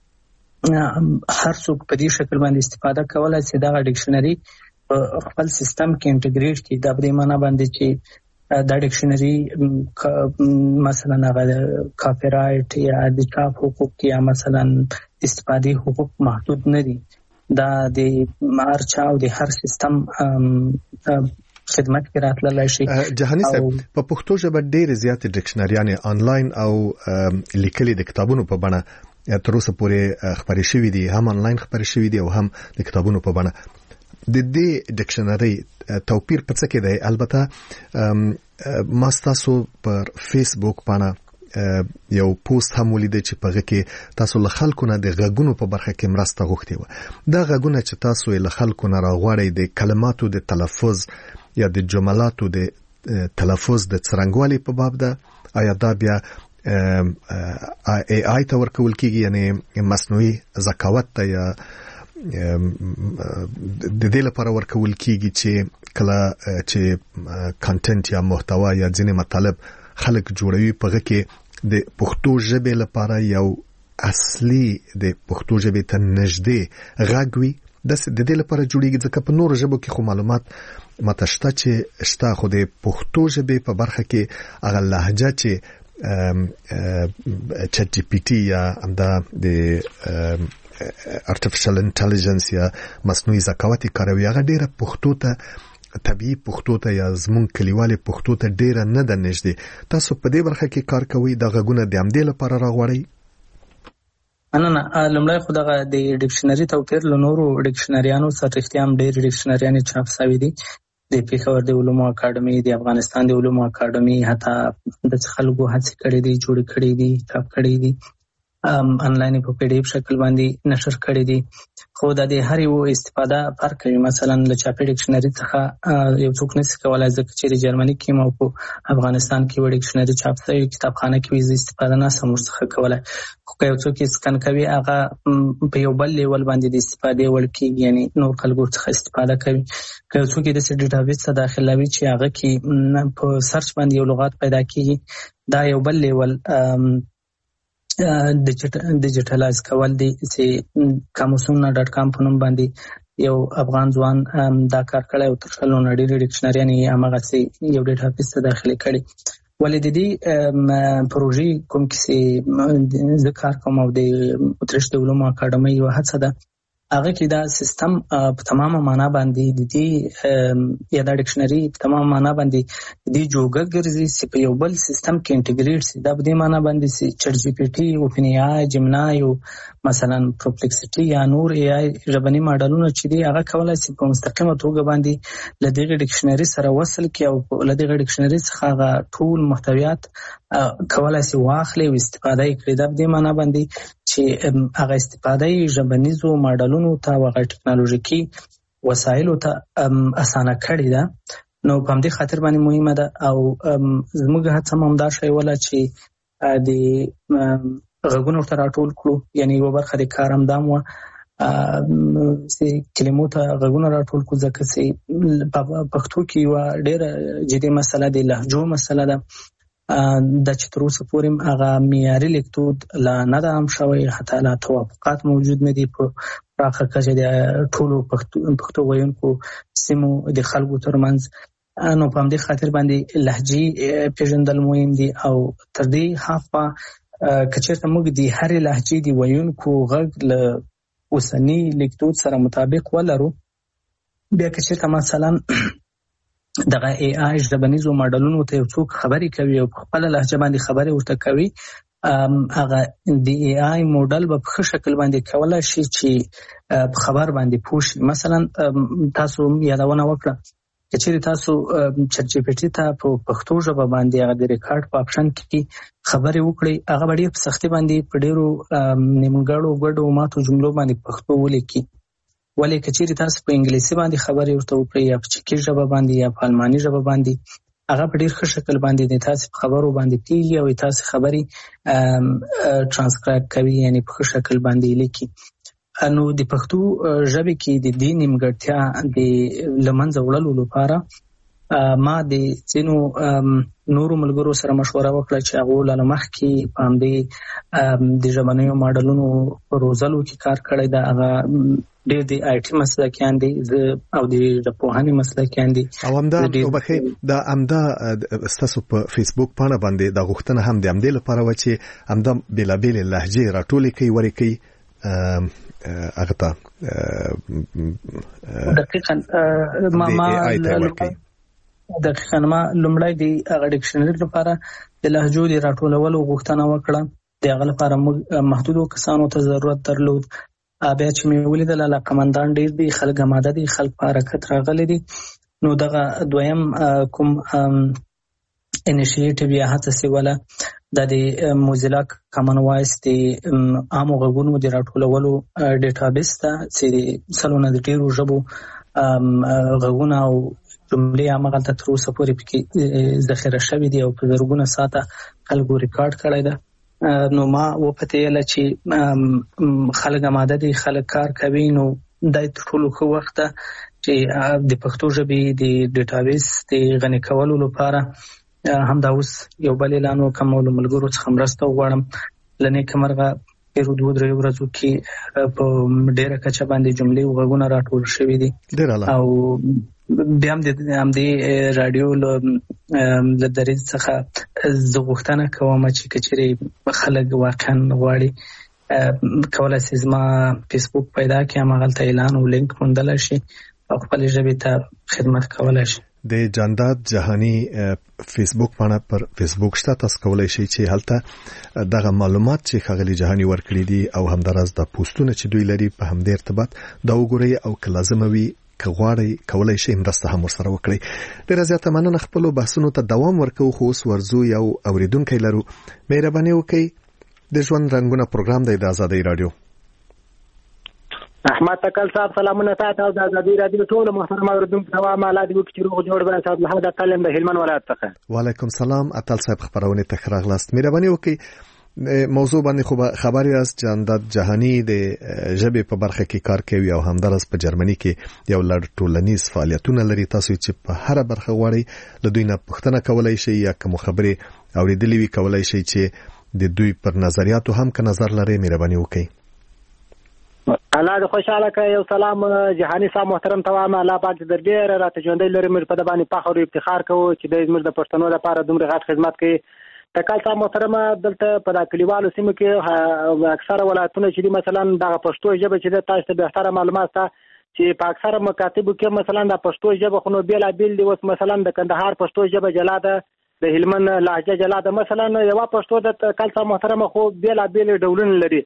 هر څوک په دې شکل باندې استفاده کولی چې دغه ډکشنري په خپل سیستم کې انټیګریټ کړي. دا په دې معنا باندې چې دا ډکشنري مثلا هغه کاپی رایټ یا د چاپ حقوق یا مثلا استفادې حقوق محدود نه دي. دا د هر چا او د هر سیستم خدمت کې راتللی شي.
جهاني صاحب، په پښتو ژبه ډېرې زیاتې ډکشنریانې آنلاین او لیکلي د کتابونو په بڼه تر اوسه پورې خپرې شوي دي، هم آنلاین خپرې شوي دي او هم د کتابونو په بڼه. د دې ډکشنري توپیر په څه کې دی؟ البته ما ستاسو پر فیسبوک باندې یو پوسټ هم ولیدی چې په هغه کې تاسو له خلکو نه د غږونو په برخه کې مرسته غوښتې وه. دا غږونه چې تاسو له خلکو نه راغواړئ د کلماتو د تلفظ یا د جملاتو د تلفظ د څرنګوالي په باب ده، آیا دا بیا AI ته ورکول کېږي، یعنی مصنوعي ذکاوت ته، یا د دې لپاره ورکول کېږي چې کله چې کانټنټ یا محتوا یا ځینې مطالب خلک جوړوي په هغه کې د پښتو ژبې لپاره یو اصلي د پښتو ژبې ته نږدې غږ وي؟ د دې لپاره جوړیږي ځکه په نورو ژبو کې خو معلومات ماته شته چې شته، خو د پښتو ژبې په برخه کې هغه لهجه چې چټ جی پی ټي یا همدا د artificial intelligence یا مصنوعي ذکاوت کاروي، هغه ډیره پښتو ته، طبيعي پښتو ته یا زمون کلیوالي پښتو ته ډیره نه ده نږدې. تاسو په دې برخه کې کار کوئ، د غږونه د همدې لپاره راغواړئ؟
نه، لومړی خو دغه د ډکشنري توپیر له نورو ډکشنریانو سره رښتیا هم ډېر ډکشنریانې چاپ شوي دي. د پېښور د علومو اکاډمۍ، د افغانستان د علومو اکاډمۍ، حتی د خلکو هڅې کړې دي، جوړې کړې دي، چاپ کړې دي، آنلاین په پی ډي اف شکل باندې نشر کړي دي. خو د دې هر یو استفاده فرق کوي. مثلا له چاپي ډکشنري څخه یو څوک نشي کولای، ځکه چې د جرمني کې او په افغانستان کې وړ ډکشنري چاپ شوی کتابخانه کې ویزه استفاده نه سم څخه کولای. خو یو څوک یې سکن کوي، هغه په یو بل لیول باندې د استفادې وړ کېږي، یعنی نور خلکو څخه استفاده کوي. که یو څوک د ډیټابیس څخه داخلوي چې هغه کې په سرچ باندې یو لغات پیدا کېږي، دا یو بل لیول ډیجیټلایز کول دي چې kamusuna.com په نوم باندې یو افغان ځوان دا کار کړی او تر شلو نه ډېرې ډکشنریانې هماغسې یو ډیټابیس ته داخلې کړي. ولې د دې پروژې کوم کې زه کار کوم او د اوتریش د علومو اکاډمۍ یوه هڅه ده، هغه کې دا سیستم په تمامه معنا باندې د دې یا دا ډکشنري په تمامه معنا باندې د دې جوګه ګرځي چې په یو بل سیستم کې انټیګریټ شي. دا په دې معنا باندې چې چټ جی پی ټي، اوپن ای آی، جمنای او مثلا پرپلیکسټي یا نور ای آی ژبني ماډلونه چې دی هغه کولای شي په مستقیمه توګه باندې لدغه ډکشنري سره وصل کی او لدغه ډکشنري څخه هغه ټول محتویات کولای شي واخلي او استفاده کړي. د دې معنی باندې چې هغه استفاده ژبنيزو ماډلونو ته او هغه ټکنالوژیکي وسایلو ته اسانه کړي ده. نو په همدې خاطر باندې مهمه ده او زموږ هڅه هم دا شی ولا چې د غږونو ته راټول کړو، یعنی یو برخه د کار هم دا مو چې کلمو ته غږونه راټول کړو، ځکه چې په پښتو کې یو ډېره جدي مسله د لهجو مسله ده د چې تر اوسه پورې هغه معیاري لیکدود لا نه ده هم شوی، حتی لا توافقات موجود نه دي په پراخه کچه د ټولو پښتو ویونکو سیمو د خلکو ترمنځ. نو په همدې خاطر باندې لهجې پیژندل مهم دي او تر دې هاخوا که چېرته موږ د هرې لهجې د ویونکو غږ له اوسني لیکدود سره مطابق ولرو، بیا که چېرته مثلا دغه ای آی ژبنیزو ماډلونو ته یو څوک خبرې کوي او په خپله لهجه باندې خبرې ورته کوي، هغه د ای آی موډل به په ښه شکل باندې کولی شي چې په خبر باندې پوه شي. مثلا تاسو یادونه وکړه که چېرې تاسو چټ جی پي ټي ته په پښتو ژبه باندې هغه د ریکارډ په آپشن کې خبرې وکړئ، هغه به ډېر په سختۍ باندې په ډېرو نیمګړو ګډو ماتو جملو باندې پښتو ولیکي. ولې که چېرې تاسو په انګلیسي باندې خبرې ورته وکړئ یا په چکي ژبه باندې یا په الماني ژبه باندې، هغه په ډېر ښه شکل باندې د تاسو په خبرو باندې پیږي او تاسو خبرې ټرانسکرایب کوي، یعنی په ښه شکل باندې لیکي. نو د پښتو ژبې کې د دې نیمګړتیا د له منځه وړلو لپاره ما د ځینو نورو ملګرو سره مشوره وکړه چې هغو له مخکې په همدې د ژبنیو ماډلونو په روزلو کې کار کړی ده. هغه ډېر د آی ټي مسلکیان دي او د ژبپوهنې مسلکیان دي او همدا ستاسو په فیسبوک پاڼه باندې دا غوښتنه هم د همدې لپاره وه چې همدا بېلابېلې لهجې راټولې کوي ورې کوي هغه ته دقیقاً ما لومړی د هغه ډکشنري لپاره د لهجو د راټولولو غوښتنه وکړه. د هغه لپاره موږ محدودو کسانو ته ضرورت درلود. بیا چې مې ولیدل علاقمندان ډېر دي، خلک آماده دي، خلک په حرکت راغلي دي، نو دغه دویم کوم انیشیټیو یا هڅه سوله د موزیلا کامن وایس د عامو غږونو د راټولولو ډیټابیس ته چې سلونه د ډېرو ژبو غږونه او جملې هماغلته تر اوسه پورې پکې ذخیره شوي دي او په زرګونه ساعته خلکو ریکارډ کړی ده. نو ما وپتېیله چې خلک آماده دي، خلک کار کوي، نو دا تر ټولو ښه وخت ده چې د پښتو ژبې د ډیټابیس د غني کولو لپاره همدا اوس یو بل اعلان وکړم او له ملګرو څخه مرسته وغواړم. له نیکه مرغه تېرو 2-3 ورځو کې په ډېره کچه باندې جملې او غږونه راټول شوي دي او بیا هم د همدې راډیو له دریځ څخه زه غوښتنه کوم چې که چېرې خلک واقعا غواړي کولی شي زما فیسبوک پیدا کړي، هماغلته اعلان او لینک موندلی شي او خپلې ژبې ته خدمت کولی شي.
د جانداد جهانی فیسبوک باندې پر فیسبوک شته، تاسو کولای شئ چې هلته دغه معلومات چې ښاغلي جهانی ورکړي دي او همداراز د پوسټونه چې دوی لري په همدې ارتباط دا وګورئ او که لازم وي که غواړئ کولای شئ مرسته هم ورسره وکړئ. ډېره زیاته مننه. خپلو بحثونو ته دوام ورکوو، خو اوس ورځو یو اوریدونکی لرو. مهرباني وکړئ. د ژوند رنګونه پروګرام دی د آزادۍ راډیو.
احمد تکل صاحب سلامونه تاسو او د آزادۍ راډیو ټول محترم اوریدونکو ته وایم الله دې وکړي روغ جوړ به. صاحب محمد اتل د هلمند ولایت څخه. وعلیکم
سلام. اتل صاحب خبرونه ته راغلاست. مهرباني وکړئ. موضوع باندې خو خبري است جانداد جهانی د ژبې په برخه کې کار کوي او همدارس په جرمني کې یو لړ ټولنیز فعالیتونه لري. تاسو چې په هر برخه غواړئ له دوی نه پوښتنه کولای شئ یا کوم خبرې اوریدلې وي کولای شئ چې د دوی پر نظریاتو هم که نظر لري مهرباني وکړئ.
الله دې خوشاله کړي. یو سلام جهانی صاحب محترم ته وایم الله پاک دې ډېر راته ژوندۍ لري. موږ په دې باندې فخر او افتخار کوو چې د زموږ د پښتنو لپاره دومره غټ خدمت کوي. تکل صاحب محترم دلته په کلیوالو سیمو کې اکثره ولایتونه چې مثلا د پښتو ژبه چې تاسو ته به ستاره معلومات ته چې په اکثره مکاتبو کې مثلا د پښتو ژبه خو نو بیل دی. اوس مثلا د کندهار پښتو ژبه جلا ده، د هلمند لهجه جلا ده. مثلا یو پښتو د تکل صاحب محترم خو بیل ډولونه لري.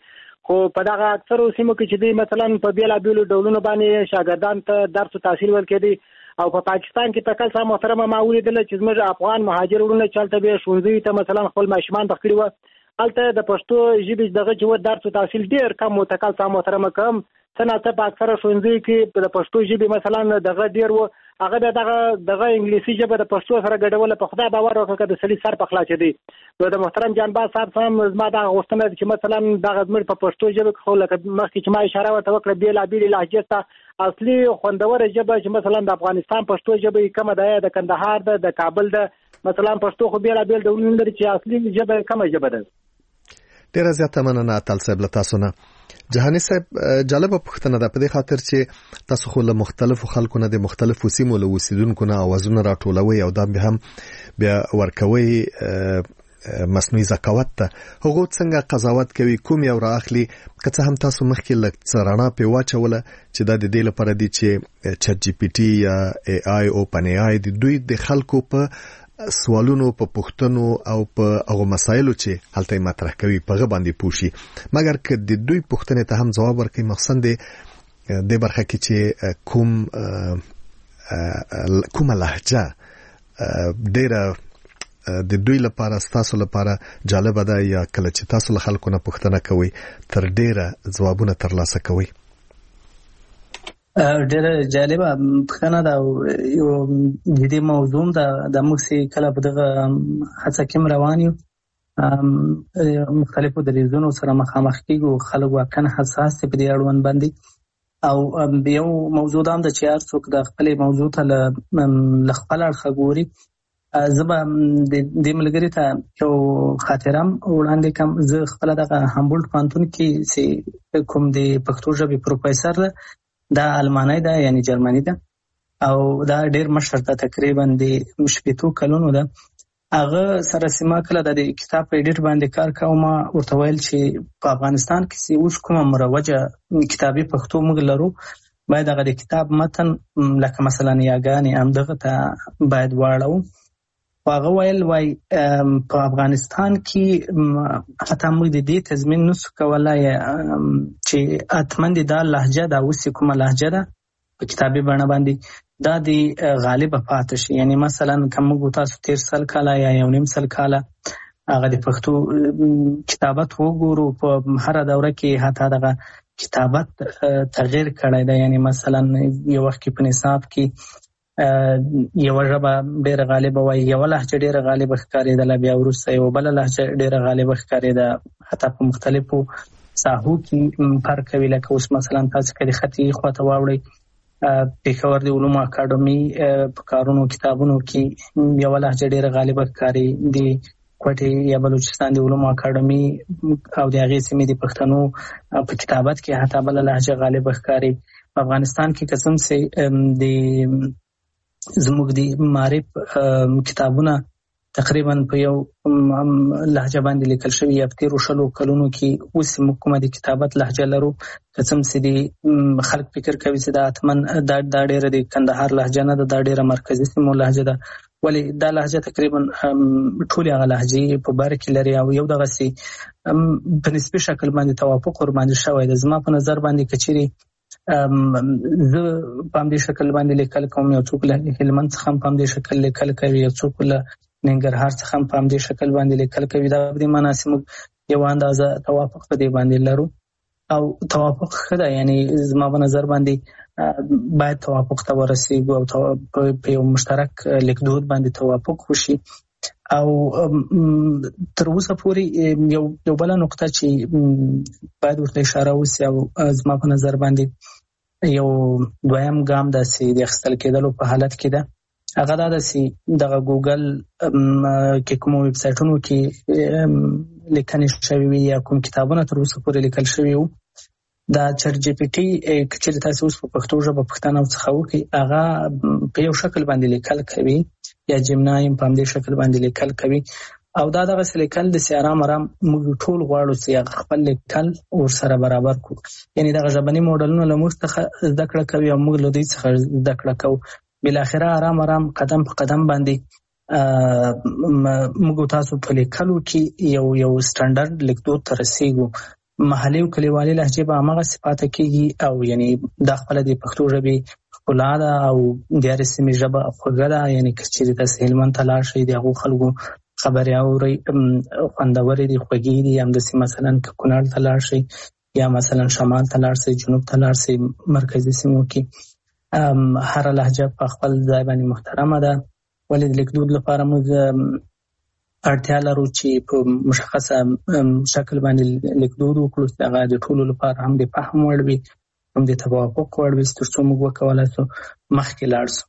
خو په دغه اکثر سیمو کې چې دی مثلا په بیلابیلو ډولونو باندې شاګردان ته درس او تحصیل ورکړي او په پاکستان کې تکل سم محترمه ما ولیدل چې زموږ افغان مهاجر ورونه چلته به شونځي ته مثلا خپل ماشومان تخکړي و الته د پښتو ژبې دغه چې و درس او تحصیل ډیر کم متکل سم محترمه کم څنګه په اکثر شونځي کې د پښتو ژبې مثلا دغه ډیر و هغه دغه انګلیسي ژبه د پښتو سره ګډول په خدای باور وکړه د سړي سر په خلا چې دی نو د محترم جانباز صاحب سم زما دا غوښتنه چې مثلا دغه زموږ په پښتو ژبه کې خو لکه مخکې چې ما اشاره ورته وکړه بیلابیلې لهجې ته اصلي خوندوره ژبه چې مثلا د افغانستان پښتو ژبه کومه ده د کندهار ده د کابل ده مثلا پښتو خو بیلابیل ډولونه لري چې اصلي ژبه کومه ژبه ده.
ډیره زیاته مننه اتل صاحب له تاسو نه. جهاني صاحب جالبه پوښتنه ده په دې خاطر چې تاسو خو له مختلفو خلکو نه د مختلفو سیمو له اوسیدونکو نه اوازونه راټولوي او دا به هم بیا ورکوي مصنوعي ذکاوت ته هغه څنګه قضاوت کوي کوم یو راخلي که څه هم تاسو مخکې لږ څرانه په واچوله چې دا د دې لپاره دی چې چټ جی پی ټي یا ای آی اوپن ای آی د دوی د خلکو په سوالونو په پوښتنو او په هغه مسایلو چې هلته مطرح کوي په غو باندې پوښي مګر که د دوی پوښتنې ته هم جواب ورکړي مخصوصا د برخه کې چې کومه لهجه ډیره د دوی لپاره تاسو لپاره جالب ده یا کله چې تاسو له خلکو نه پوښتنه کوي تر ډیره جوابونه ترلاسه کوي.
ډېر جالبه پوښتنه ده یو د دې موضوع د موږ سي کله په دغه هڅه کې روان یو مختلفو دریځونو سره مخامخ کیږو خلک واقعا حساس په دې اړوند باندې او یو موضوع ده چې هر څوک د خپل موضوع ته له خپل اړخه ګوري. زه به د ملګري ته یو خاطرم وړاندې کوم. زه خپل دغه هامبولټ پوهنتون کې چې کوم د پښتو ژبې پروفیسر ده دا المانی ده یعنی جرمني ده او دا ډیر مشر ته تقریبا د 70 کلونو ده. هغه سره سیمه کله د کتاب په ایډیټ باندې کار کوم ورته ویل چې په افغانستان کې سی اوس کومه مروجه کتابي پښتو موږ لرو باید هغه د کتاب متن لکه مثلا یاګانې هم دغه ته باید واړو. هغه ویل وای په افغانستان کې حتی موږ د دې تضمین نشو کولای چې اتمن دا لهجه دا اوس کومه لهجه ده په کتابي بڼه باندې دا د غالب پاتې شي. یعنی مثلا کوم تاسو 13 سال کاله یا 1.5 سال کاله هغه د پښتو کتابت وګورو په هر دوره کې حتی دغه کتابت تغییر کړی دی. یعنی مثلا یو وخت کې په نصاب کې یو ژبه ډیره غالبه وای یو لهجه ډیره غالبه ښکارېدله بیا وروسته یو بل لهجه ډیره غالبه ښکارېده حتی په مختلفو ساحو کې فرق کوي. لکه اوس مثلا تاسو کله خطي خواته واوړئ پېښور د علومو اکاډمي په کارونو کتابونو کې یو لهجه ډیره غالبه ښکاري. د کوټې یا بلوچستان د علومو اکاډمي او د هغې سیمې د پښتنو په کتابت کې حتی بل لهجه غالبه ښکاري. په افغانستان کې قسم سي د زموږ د معرف کتابونه تقریبا په یو لهجه باندې لیکل شوی یا په 13 کلونو کې اوس موږ کومه د کتابت لهجه لرو. قسم سي د خلک فکر کوي چې دا اتمن دا ډیره د کندهار لهجه نه ده دا ډیره مرکزی سیمو لهجه ده ولی دا لهجه تقریبا ټول هغه لهجې په بار کې لري او یو دغه سي په نسبي شکل باندې توافق ور باندې شوی ده. زما په نظر باندې کچيري زه په همدې شکل باندې لیکل کوم یو څوک له هلمند څخه په همدې شکل لیکل کوي یو څوک له ننګرهار څخه په همدې شکل باندې لیکل کوي. دا د مناسب یو اندازه توافق په دې باندې لرو او توافق خدا یعنی زما په نظر باندې باید توافق ته ورسیږو او په یو مشترک لیکدود باندې توافق وشي. او تر اوسه پورې یو بل نقطه چې باید ورته اشاره وشي او زما په نظر باندې یو دویم ګام د سي د خپل کېدلو په حالت کې ده هغه دا سي د ګوګل کې کوم ویب سایټونو کې لیکنې شوی یا کوم کتابونه تر اوسه پورې لیکل شوی وو دا چټ جی پی ټي چې تاسو اوس په پښتو ژبه پښتنه او څخه وکي هغه په یو شکل باندې لیکل کوي یا جمنای په همدې شکل باندې لیکل کوي او دا دغه لیکل د سیارام آرام موږ ټول غواړو چې خپل لیکل ور سره برابر کو. یعنی دغه ژبني موډلونه له موږ څخه زده کړه کوي او موږ له دې څخه زده کړه کوو. بل اخره آرام قدم په قدم باندې موږ تاسو په لیکلو کې یو سټانډرډ لیکدود تر رسیدو محلي او کلیوالي لهجې به همغه صفات کېږي او یعنی دا خپل د پښتو ژبې ښکلا ده او د هرې سیمې ژبه خوږه ده. یعنی که چېرې تاسې هلمند ته لاړ شئ د هغو خلکو خبرې اورئ خوندورې دي خوږې دي. همداسې مثلا که کونړ ته لاړ شئ یا مثلا شمال ته لاړ شئ جنوب ته لاړ شئ مرکزي سیمو کې هره لهجه په خپل ځای باندې محترمه ده. ولې د لیکدود لپاره موږ اړتیا لرو چې په مشخصه شکل باندې لیکدود وکړو چې هغه د ټولو لپاره هم د فهم وړ وي هم د توافق وړ وي تر څو موږ وکولی شو مخکې لاړ شو.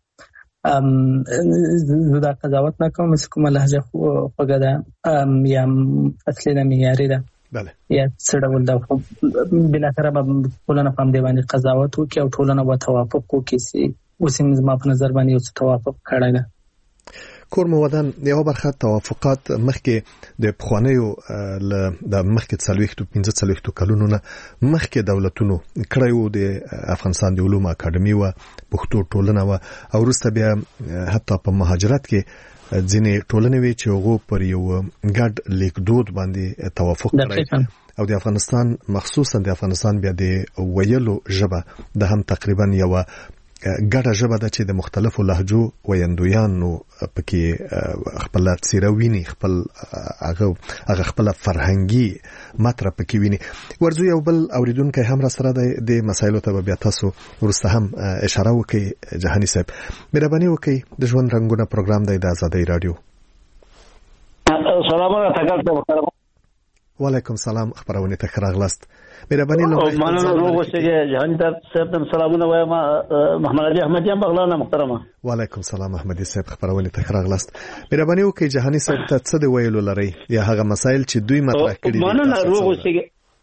زه دا قضاوت نه کوم چې کومه لهجه خوږه ده یا اصلي ده معیاري ده یا څه ډول ده، خو بالاخره به ټولنه په همدې باندې قضاوت وکړي او ټولنه به توافق وکړي چې اوس یې زما په نظر باندې یو څه توافق کړی ده.
کور مودن یو برخه توافقات مخکې د پخوانیو د مخکې 40 کلونو نه مخکې دولتونو کړیو د افغانستان د علوم اکاډمي و پښتو ټولنه و او وروسته بیا حتی په مهاجرت کې ځینې ټولنې وی چې هغه پر یو ګډ لیکدود باندې توافق کړی او د افغانستان مخصوصا د افغانستان بیا د ویلو ژبه د هم تقریبا یو ګډه ژبه ده چې د مختلفو لهجو ویندویانو پکې خپل څیره ویني خپل هغه خپل فرهنګي مطرح پکې ویني. ورځو یو بل اوریدونکو هم را سره د مسایلو ته بیا تاسو ورسته هم اشاره وکي. جهاني صاحب مهرباني وکي د ژوند رنگونه پروګرام د آزادۍ رادیو.
سلام علیکم.
وعلیکم سلام خبرونه ته راغلاست. مهرباني لومړی
مننه روغ اوسئ. جهاني صاحب ته سلامونه وایم. محمد علي احمدیان بغلان محترمه.
وعلیکم سلام احمدي صاحب خبرونه ته راغلاست. مهرباني وکړئ جهاني صاحب ته څه دی ویلو لري یا هغه مسایل چې دوی مطرح کړي دي.
مننه روغ اوسئ.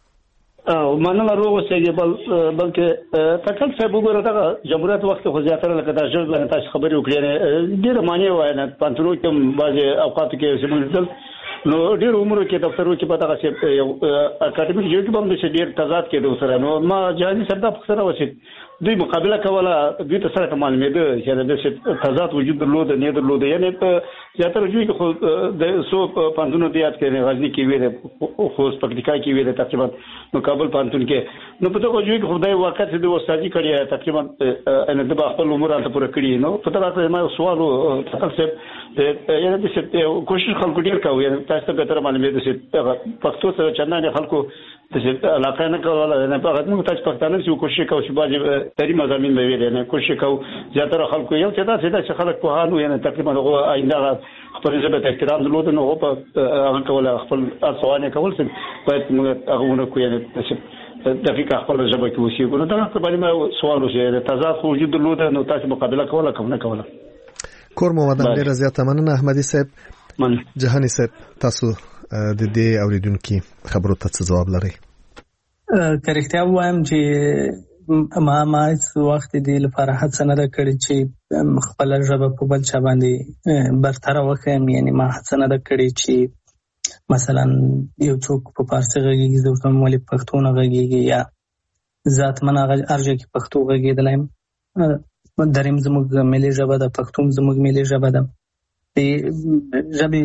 مننه روغ اوسئ. بلکې تکل صاحب وګوره دا جمهوریت وخت خو زیاتره لکه دا ژوند باندې تاسو خبرې وکړې ډېر معنی وای نه پانترو کې بعضي اوقات کې زموږ نو ډېر عمر کې دفترو کې پتا غسه اکاډمیک یو کې باندې ډېر تضاد کې د سره نو ما جهاني صاحب د فکر وشي دوی مقابله کوله دوی ته سره معلومه ده چې د تضاد وجود درلود نه درلود یعنی په زیاتره جوړ کې خو د سو پانتونو دیات کې غزنی کې ویره خو پکتیکا کې ویره تقریبا نو کابل پانتون کې نو په دغه جوړ کې خدای وخت د وساجي کړی تقریبا ان د خپل امور ته پوره کړی نو په تاسو ما سوال تاسو یعنی د کوشش خلکو ډیر کوي تاسو ته به تر معلومه ده چې پښتو سره چندانې خلکو د علاقه نه کوله نه په هغه موږ تاسو پښتانه چې کوشش کوي چې باندې تری مزامین به ویل نه کوشش کوي زیاتره خلکو یو څه چې خلک په هانو یعنی تقریبا هغه آینده خپل ژبه ته احترام درلود نو په هغه کوله خپل ارسوانه کول څه باید موږ هغه ونه کوی نه دقیقه خپل ژبه کې وسی نو دا په باندې ما سوال وشي تضاد وجود درلود نو تاسو مقابله کوله کوم نه کوله.
کور مو ودان ډیر زیاته مننه احمدي صاحب. جهاني صاحب تاسو د دې اوریدونکو خبرو ته څه جواب لرئ؟
که رښتیا وایم چې ما وخت دی لپاره هڅه نه کړې چې خپل ژبه په بل چا باندې برتره وکړم. یعنی ما هڅه نه کړې چې مثلا یو څوک په فارسی غږیږي زه ورته ولې پښتو نه غږیږي یا ذاتمن ارجه کې پښتو غږیدلم. دریم زموږ ملي ژبه ده، پښتو زموږ ملي ژبه ده. د ژبې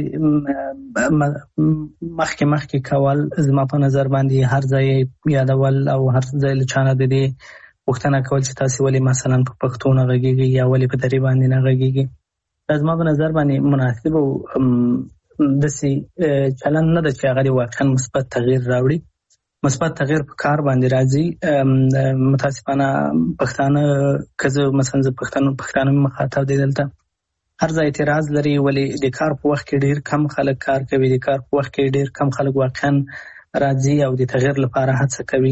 مخکې کول زما په نظر باندې هر ځای یادول او هر ځای له چانه د دې پوښتنه کول چې تاسو ولې مثلا په پښتو نه غږیږئ یا ولې په دري باندې نه غږیږئ زما په نظر باندې مناسب او داسې چلند نه ده چې هغه واقعا مثبت تغییر راوړي. مثبت تغییر په کار باندې راځي. متاسفانه پښتانه کزه مثلا پښتانه مخاطب دي دلته هر ځای اعتراض لري ولې د کار په وخت کې ډیر کم خلک کار کوي، د کار په وخت کې ډیر کم خلک واقعا راځي او د تغییر لپاره هڅه کوي.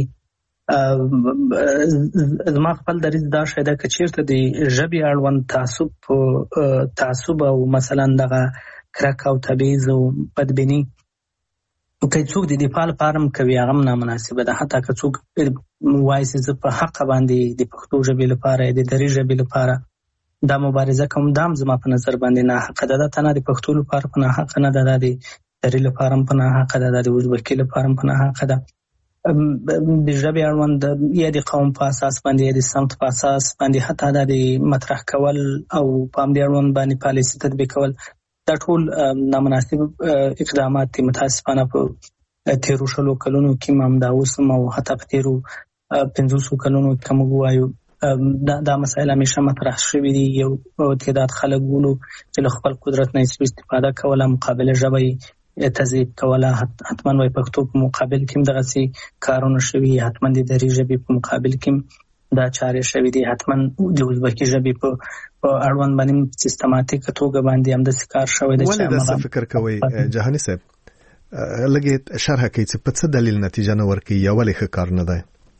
زما خپل دریځ دا شاید چې چیرته د ژبې اړوند تعصب او مثلا دغه کرک او تبعیض او بدبینی که څوک د دفاع لپاره کوي هغه نامناسبه ده. حتی که څوک وایي چې زه په حق باندې د پښتو ژبې لپاره د دري ژبې لپاره دا مبارزه کوم دام زما په نظر باندې نه حق ده. دا تنه د پښتو لپاره په نه حق نه ده، د دري لپاره په نه حق ده، د ازبکي لپاره په نه حق ده. د ژبې اړوند یا د قوم په اساس باندې یا د سمت په اساس باندې حتی د مطرح کول او په همدې اړوند باندې پالیسي تطبیق کول دا ټول نامناسب اقدامات دي. متاسفانه په تیرو شلو کلونو کې هم دا اوس او حتی په تیرو 500 کلونو کې موږ وایو دا مسائل همیشه مطرح شوي دي. یو تعداد خلک ولو چې له خپل قدرت نه استفاده کوله، مقابله ژبه تضعیف کوله، حتما وای پښتو په مقابل کې دغه سي کارونه شوي، حتما د دري ژبې په مقابل کې دا چارې شوي دي، حتما د ازبکی ژبې په اړوند باندې سیستماتیک توګه باندې هم د کار شوی دی.
ولې دا فکر کوي جهاني صاحب لګي شرح کوي چې په څه دلیل نتیجه نه ورکي یا ولې ښه کار نه دی؟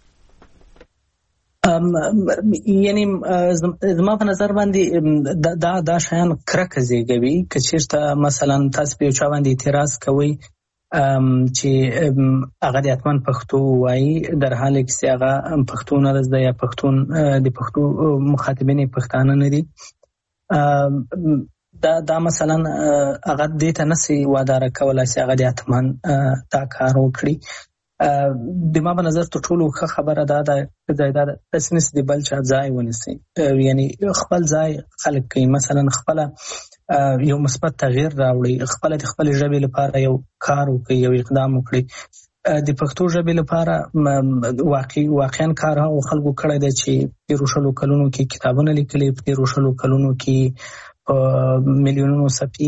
یعنی زما په نظر باندې دا شیان کرکه زیږوي. که چېرته مثلا تاسو په یو چا باندې اعتراض کوئ چې هغه د حتما پښتو وایي، در حال کې هغه پښتو نه زده یا پښتون د پښتو مخاطبین پښتانه نه دي، دا مثلا هغه دې ته نسي واداره کولای چې هغه د حتما دا کار وکړي. د ما په نظر ته ټولو ښه خبره دا اسنس دی بل چا ځای ونیسي، یعنی خپل ځای خلک کوي، مثلا خپل یو مثبت تغییر راوړي، خپل د خپل ژبې لپاره یو کار وکړي، یو اقدام وکړي. د پښتو ژبې لپاره واقعا کار هغه خلکو کړی دی چې تیرو شلو کلونو کې کتابونه لیکلي، تیرو شلو کلونو کې میلیونونو صفحې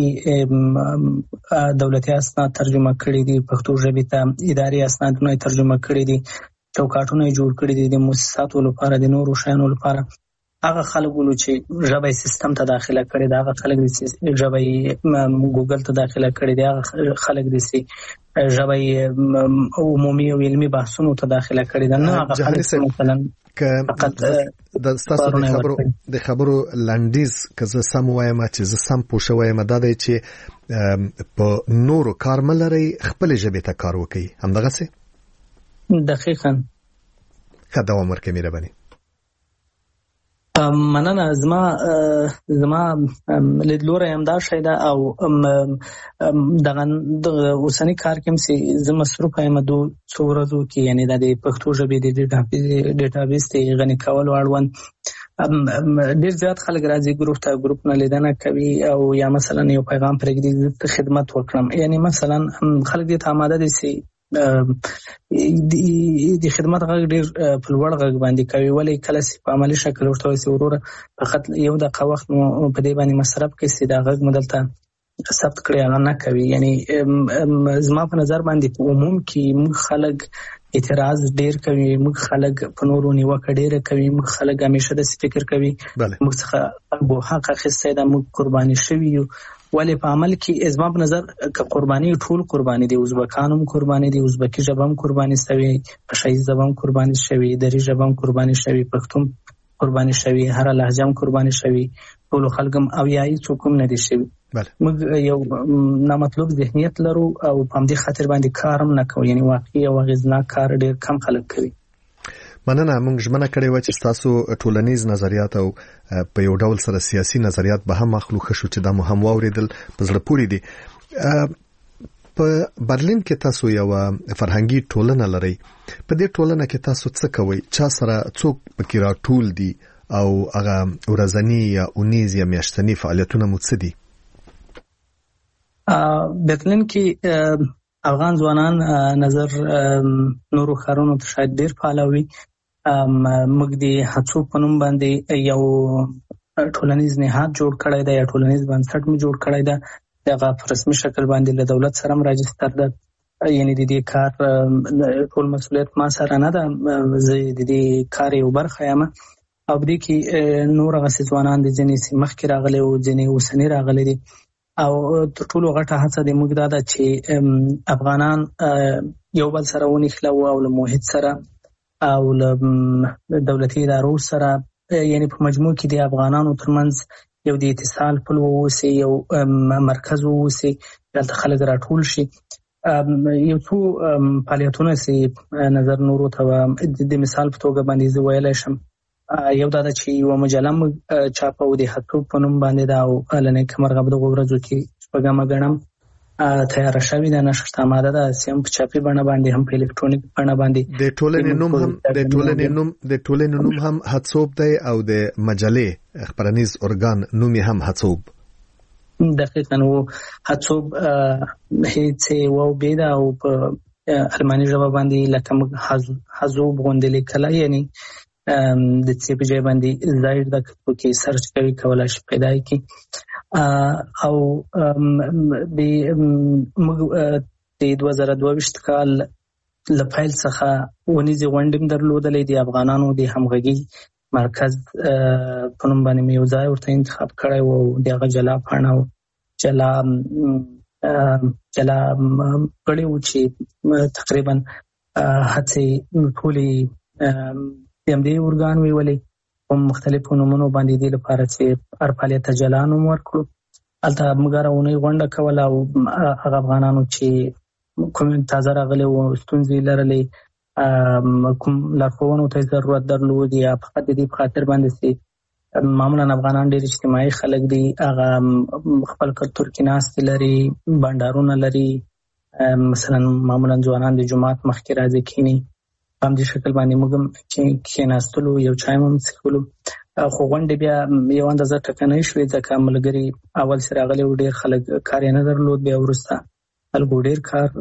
دولتي اسناد ترجمه کړي دي، پښتو ژبې ته اداري اسنادونه ترجمه کړي دي، چوکاټونه جوړ کړي دي د مؤسساتو لپاره، د نورو شیانو لپاره. هغه خلکونو چې ژبې سیستم ته داخله کړي دا هغه خلک دي، ژبې ګوګل ته داخله کړي دي هغه خلک دي، ژبې عمومي او علمي بحثونو ته داخله کړي دي، نه هغه خلک مثلا
د ستاسو د خبرو لنډیز که زه سم وایم چې زه سم پوه شوم دا دی چې په نورو کار مه لرئ، خپلې ژبې ته کار وکړئ، همدغسې؟
دقیقاً.
ښه دوام ورکړئ مهرباني.
مننه. زما لیدلوری همدا شی ده او دغه اوسنی کار کې چې زه مصروف یم د څو ورځو کې، یعنی د پښتو ژبې د ډیټابیس ته غني کول اړوند ډیر زیات خلک راځي ګروپ نه لیدنه کوي او یا مثلا یو پیغام پرېږدي خدمت وکړم، یعنی مثلا خلک دې ته آماده دي چې د خدمت غږ ډیر په لوړ غږ باندې کوي، ولې کله چې په عملی شکل ورته وایي وروره فقط یو دقیقه وخت مو په دې باندې مصرف کړئ چې دا غږ مو دلته ثبت کړی هغه نه کوي. یعنی زما په نظر باندې په عموم کې موږ خلک اعتراض ډیر کوي، موږ خلک په نورو نیوکه ډیره کوي، موږ خلک همیشه د فکر کوي موږ څخه حق اخیستی ده، موږ قرباني شوي یو، ولې په عمل کې زما په نظر که قرباني ټول قرباني دي، ازبکان هم قرباني دي، ازبکی ژبه هم قرباني شوي، پښتو ژبه هم قرباني شوي، دري ژبه هم قرباني شوي، پښتو قرباني شوي، هر لهجه هم قرباني شوي، ټول خلک هم او یا هیڅ کوم نه دي شوي. موږ یو نامطلوب ذهنیت لرو او په همدې خاطر باندې کار هم نه کوو، یعنی واقعي او اغېزناک کار ډېر کم خلک کوي.
مننه. موږ ژمنه کړې وه چې ستاسو ټولنیز نظریات او په یو ډول سره سیاسي نظریات به هم اخلو، ښه شو چې دا مو هم واورېدل، په زړه پورې دي. په برلین کې تاسو یو فرهنګي ټولنه لرئ، په دې ټولنه کې تاسو څه کوئ؟ چا سره څوک پکې راټول دي او هغه ورځني یا اونیز یا میاشتني فعالیتونه مو څه دي؟
برلین کې افغان ځوانان نظر نورو ښارونو ته شاید ډېر فعاله وي. موږ د هڅو په نوم باندې یو ټولنیز نهاد جوړ کړی دی یا ټولنیز بنسټ مو جوړ کړی دی، هغه په رسمي شکل باندې له دولت سره راجستر ده، یعنی د دې کار ټول مسؤلیت ما سره نه ده، زه د دې کار یو برخه یم او دې کې نور هغه ځوانان دي ځینې مخکې راغلي او ځینې اوسني راغلي دي او تر ټولو غټه هڅه د موږ دا ده چې افغانان یو بل سره ونښلو او له محیط سره او له دولتي ادارو سره، یعنی په مجموع کې د افغانانو ترمنځ یو د اتصال پل واوسي، یو مرکز واوسي، دلته خلک راټول شي. یو څو فعالیتونه چې نظر نورو ته د مثال په توګه باندې زه ویلی شم، یو دا ده چې یوه مجله موږ چاپو د هڅو په نوم باندې ده او لنې کمرغه په دغو ورځو کې شپږمه ګڼم تیاره شوې ده، نشرته آماده ده، هم په چاپي بڼه باندې هم په الکترونیک بڼه باندې. د
ټولنې نوم هم هڅوب دی او د مجلې خپرنیز ارګان نوم هم هڅوب.
دقیقاً و هڅوب هیڅ و بیده او په الماني ژبه باندې لکه موږ حزوب غوندې لیکلی، یعنی د څه په ځای باندې زاید د کتو کې سرچ کوي کولای شي پیدا کړي. او موږ د 2022 کال له پیل څخه ونیزې غونډې درلودلې د افغانانو د همغږي مرکز په نوم باندې مې یو ځای ورته انتخاب کړی و، د هغه جلا پاڼه او جلا کړی و چې تقریبا هڅې ټولې د همدې ارګان ویولې په مختلفو نومونو باندې دې لپاره چې هر فعالیت ته جلا نوم ورکړو. هلته موږ هره اونۍ غونډه کوله او هغه افغانانو چې کوم تازه راغلي وو ستونزې لرلې کوم لارښوونو ته ضرورت درلود یا فقط د دې په خاطر باندې چې معمولا افغانان ډېر اجتماعي خلک دي، هغه خپل کلتور کې ناستې لري، بنډارونه لري، مثلا معمولا ځوانان د جومات مخکې راځي کښېني، په همدې شکل باندې موږ هم کښېناستلو، یو چای هم څښلو. خو غونډې بیا یو اندازه ټکنۍ شوې ځکه ملګري اول چې راغلي وو ډېر خلک کار یې نه درلود، بیا وروسته خلکو ډېر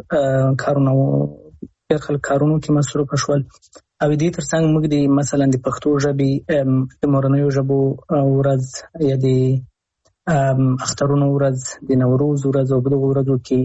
کارونو کې مصروفه شول. او دې ترڅنګ موږ د مثلا د پښتو ژبې د مورنیو ژبو ورځ یا د اخترونو ورځ، د نوروز ورځ او په دغو ورځو کې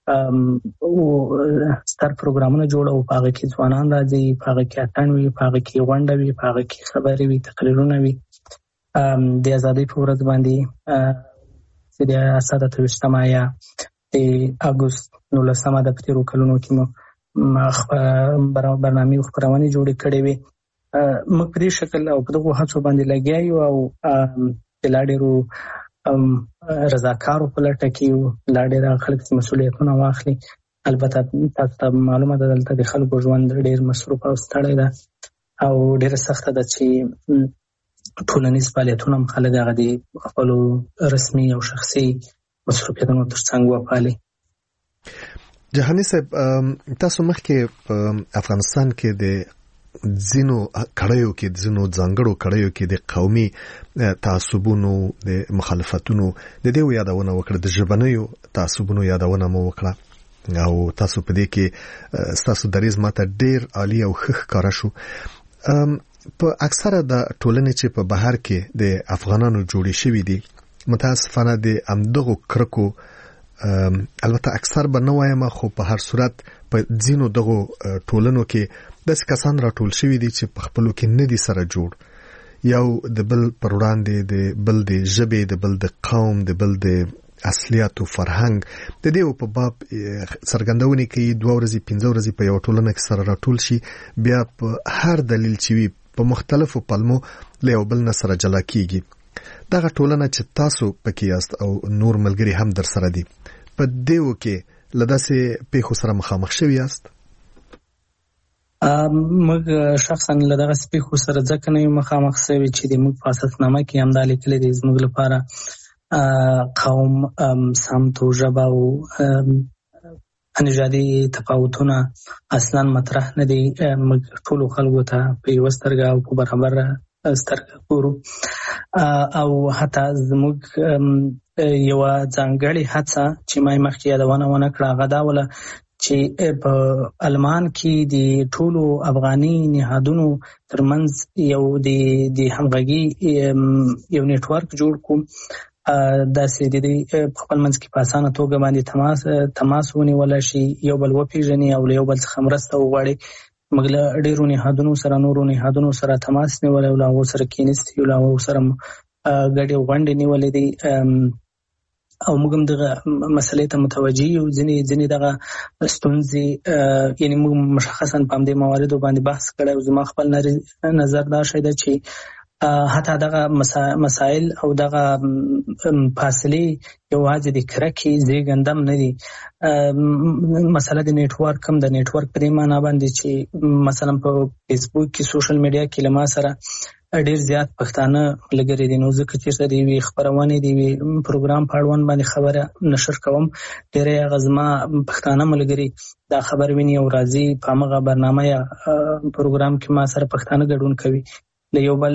ستر پروګرامونه جوړوو، په هغه کې ځوانان راځي، په هغه کې اتڼ وي، په هغه کې غونډه وي، په هغه کې خبرې وي، تقریرونه وي. د ازادۍ په ورځ باندې چې د 27 یا د اګوست 19 د په تېرو کلونو کې مو برنامې او خپرونې جوړې کړې وې. موږ په دې شکل او په دغو هڅو باندې لګیا یو او د لا ډېرو رضاکارو په لټه کې یو، لا ډېر خلک چې مسؤلیتونه واخلي. البته تاسو ته معلومه ده دلته د خلکو ژوند ډېر مصروف او ستړی ده او ډېره سخته ده چې ټولنیز فعالیتونه هم خلک هغه د خپلو رسمي او شخصي مصروفیتونو ترڅنګ وپالي.
جهاني صاحب، تاسو مخکې په افغانستان کې د ځینو کړیو کې، د ځینو ځانګړو کړیو کې د قومي تعصبونو د مخالفتونو د دې یادونه وکړه، د ژبنیو تعصبونو یادونه مو وکړه او تاسو په دې کې تاسو دریځ ماته ډېر عالی او ښه ښکاره شو. په اکثره د ټولنې چې په بهر کې د افغانانو جوړې شوي دي، متاسفانه د همدغو کرکو البته اکثر به نه وایم، خو په هر صورت په ځینو دغو ټولنو کې داسې کسان راټول شوي دي چې په خپلو کې نه دي سره جوړ، یو د بل پر وړاندې، د بل د ژبې، د بل د قوم، د بل د اصلیاتو فرهنګ د دې په باب څرګندونې کوي. 2 ورځې 5 ورځې په یو ټولنه کې سره راټول شي، بیا په هر دلیل چې وي په مختلفو پلمو له یو بل نه سره جلا کیږي. دغه ټولنه چې تاسو پکې یاست او نور ملګري هم در سره دي، په دیو کې له داسې پیښو سره مخامخ شوي یاست؟
موږ شخصا له دغه پیښو سره ځکه نه یو مخامخ شوي چې د موږ په اساسنامه کې هم دا لیکلي دي زموږ لپاره قوم، سمت او ژبه او نژادي تفاوتونه اصلا مطرح نه دي. موږ ټولو خلکو ته په یوه سترګه او په برابر سترګه ګورو او حتی زموږ یوه ځانګړې هڅه چې ما یې مخکې یادونه ونه کړه هغه دا وله چې په المان کې د ټولو افغاني نهادونو ترمنځ یو د همغږي یو نیټورک جوړ کړو، داسې د دې په خپل منځ کې په اسانه توګه باندې تماس ونیولی شي، یو بل وپېژني او له یو بل څخه مرسته وغواړي. موږ له ډېرو نهادونو سره، نورو نهادونو سره تماس نیولی او له هغو سره کېناستي او له هغو سره ګډې غونډې نیولې دي او موږ هم دغه مسلې ته متوجه یو. ځینې دغه ستونزې یعنې موږ مشخصا په همدې مواردو باندې بحث کړی او زما خپل نظر دا شی ده چې حتی دغه مسائل او دغه فاصلې یوازې د کرکې زیږنده هم نه دي. مسله د نیټورک هم د نیټورک په دې معنا باندې چې مثلا په فیسبوک کې، سوشل میډیا کې له ما سره ډېر زیات پښتانه ملګري دي، نو ځکه چېرته د یوې خپرونې د یوې پروګرام په اړوند باندې خبره نشر کوم، ډېری هغه زما پښتانه ملګري دا خبر ویني او راځي په همغه برنامه یا پروګرام کې ما سره پښتانه ګډون کوي. له یو بل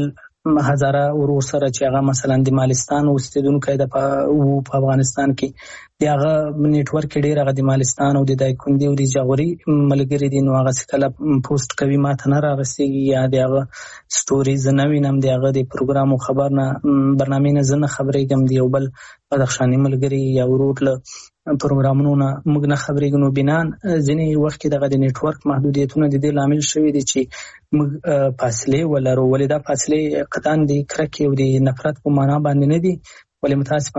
هزاره ورور سره چې هغه مثلا د مالستان اوسیدونکو د په افغانستان کې د هغه نیټورک ډیر هغه د مالستان او د دایکندي او د جاغوري ملګری دي نو هغه کله پوسټ کوي ماته نه را رسیږي یا د هغه سټوریز نه وینم د هغه د پروګرام او خبر نه برنامه نه زنه خبرېږم دی او بل بدخشاني ملګری یا ورور له پروګرامونو نه موږ نه خبرېږو نو بنان ځینې وخت کې دغه د نیټورک محدودیتونه د دې لامل شوی دي چې موږ فاصله ولرو ولې دا فاصله قطعا د کرکې او د نفرت په معنا باندې نه دي ولې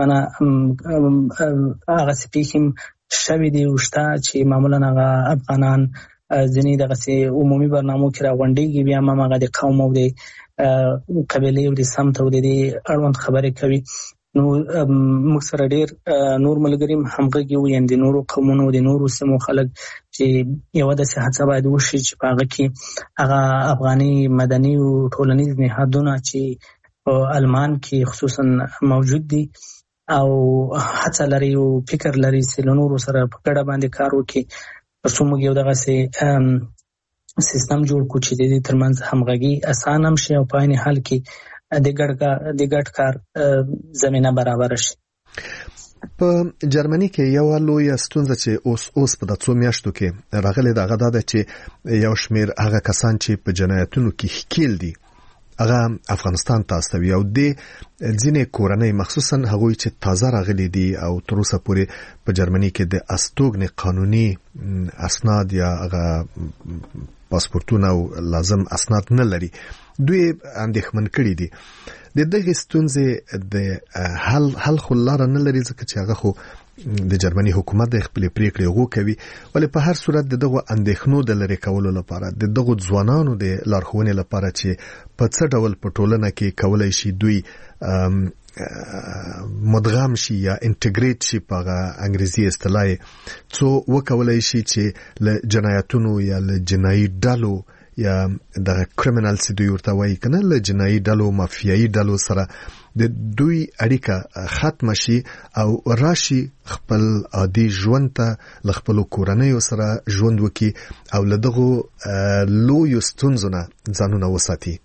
متاسفانه هغه سپیکیم شوی دی وشته چې معمولا هغه افغانان ځینې دغه عمومي برنامو کې راغونډيږي بیا هم هغه د قوم او د قبیلې او د سمت او د اړوند خبرې کوي نو موږ سره ډیر نور ملګری همغږي وي د نورو قومونو د نورو سیمو خلک چې یو د هڅه باید وشي چې په هغه کې هغه افغاني مدني او ټولنیز نهادونه چې په المان کې خصوصا موجود دي او هڅه لري او فکر لري چې نورو سره په ګډه باندې کار وکړي ترڅو موږ یو دغه سیستم جوړ کړو چې د دې ترمنځ همغږي اسانه هم شي او په عین حال کې د ګډ کار زمينه برابر شي.
په جرمني کې یو لوی ستونزه چې اوس په دغه میاشتو کې راغلي دا غدا ده چې یو شمیر هغه کسان چې په جنایتونو کې ښکیل دي هغه افغانستان ته استوي او د ځینې کورنۍ مخصوصا هغوی چې تازه راغلي دي او تر اوسه پورې په جرمني کې د استوګنې قانوني اسناد یا هغه پاسپورتونه او لازم اسناد نه لري دوی اندېښمن کړي دي د دغه ستونزې د حل خلار نه لري ځکه چې هغه خو د جرمني حکومت د خپل پریکړې غو کوي ولې په هر صورت دغه اندېښنو د لری کولو لپاره دغه ځوانانو د لارښوونې لپاره چې په څه ډول په ټولنه کې کولای شي دوی مدغم شي یا انټیګریټ شي په انګریزي اصطلاح څو وکولای شي چې له جنایتونو یا له جنایي ډلو یا د کریمینل چې دوی ورته وایي کنه له جنایي ډلو مافیایي ډلو سره د دوی اړیکه ختم شي او راشي خپل عادي ژوند ته له خپل کورنۍ سره ژوند وکي او له دغه لوی ستونزونه ځانونه وساتي.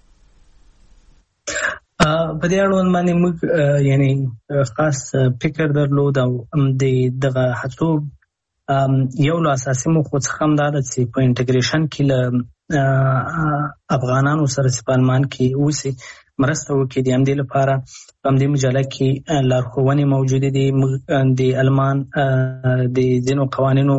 په دې اړوند باندې موږ یعنی خاص فکر درلود او دغه هڅو یو له اساسي موخو څخه هم دا ده چې په انټیګریشن کې له افغانانو سره سپالمان کې اوسي مرسته وکړي د همدې لپاره په همدې مجله کې لارښوونې موجودې دي د المان د ځینو قوانینو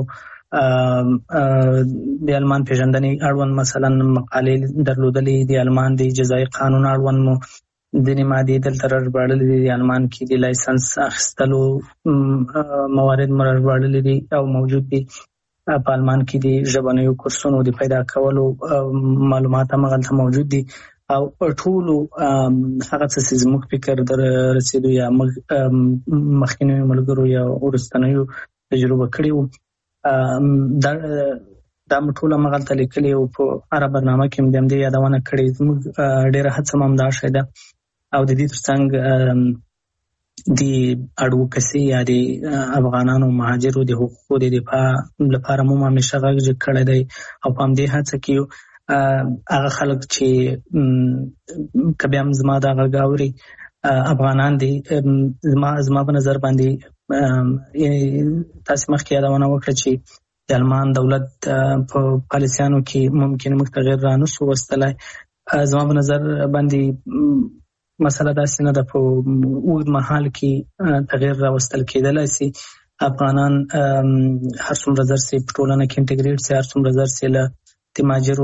د المان پیژندنې اړوند مثلا مقالې درلودلې د المان د جزایي قانون اړوند مو ځینې مادې دلته راژباړلې دي د المان کې د لایسنس اخیستلو موارد راژباړلې دي او موجود دي په المان کې د ژبنیو کورسونو د پیدا کولو معلومات هم هلته موجود دي او ټولو هغه څه چې زموږ فکر در رسېدو یا مخکینیو ملګرو یا وروستنیو تجربه کړي وو دا ټول مغلطه لیکلي او په هره برنامه کې هم د همدې یادونه کړې زموږ ډېره هڅه هم دا شی ده او د دې ترڅنګ د اډوکسي یا د افغانانو مهاجرو د حقوقو د دفاع لپاره مو همیشه غږ کړی دی او په همدې هڅه کې هغه خلک چې کبه هم زما دا غږ اوري افغانان دي زما په نظر باندې تاسو مخکې یادونه وکړه چې د المان دولت په پالیسیانو کې ممکن موږ تغیر را نشو وستلای زما په نظر باندې مسله داسې نه ده په اوږد مهال کې تغیر راوستل کېدلی سي افغانان هر څومره زر سي په ټولنه کې انټیګریټ سي هر څومره زر سي له د مهاجرو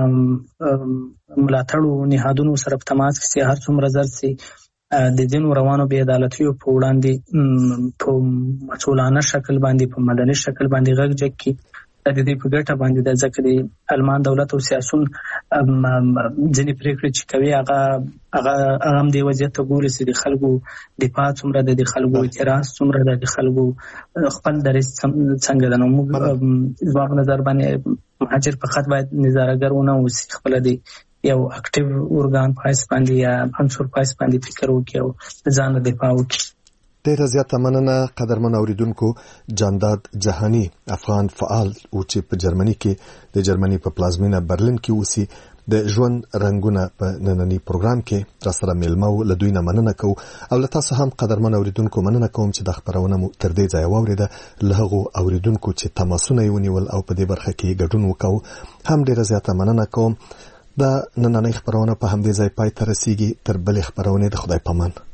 ملاتړو نهادونو سره په تماس کې سي هر څومره زر سي د ځینو روانو بې عدالتیو په وړاندې په مسؤلانه شکل باندې په مدني شکل باندې غږ جګ کړي د دې په ګټه باندې د ځکه د المان دولت او سیاسون ځینې پریکړې چې کوي هغه هم د وضعیت ته ګوري چې د خلکو دفاع څومره د خلکو اعتراض څومره د خلکو خپل دریځ څنګه ده نو موږ زما په نظر باندې مهاجر په خط باید نظارهګر ونه اوسي خپل د یو اکټیو ارګان پایس باندې یا عنصر پایس باندې فکر وکړي او ځان دفاع وکړي.
ډیره زیاته مننه قدرمن اوریدونکو. جانداد جهانی افغان فعال او چې په جرمني کې د جرمني په پلازمینه برلین کې اوسي د ژوند رنگونه په نننی پروګرام کې را سره ملمو له دوی نه مننه کوم او له تاسو هم قدرمن اوریدونکو مننه کوم چې د خبرونه مو تر دې ځای واوریده. له هغو اوریدونکو چې تماسونه یې ونیول او په دې برخه کې ګډون وکاو هم ډیره زیاته مننه کوم. د نننۍ خبرونه په همدې ځای پای ته رسیږي. تر بلې خبرونه د خدای پامان.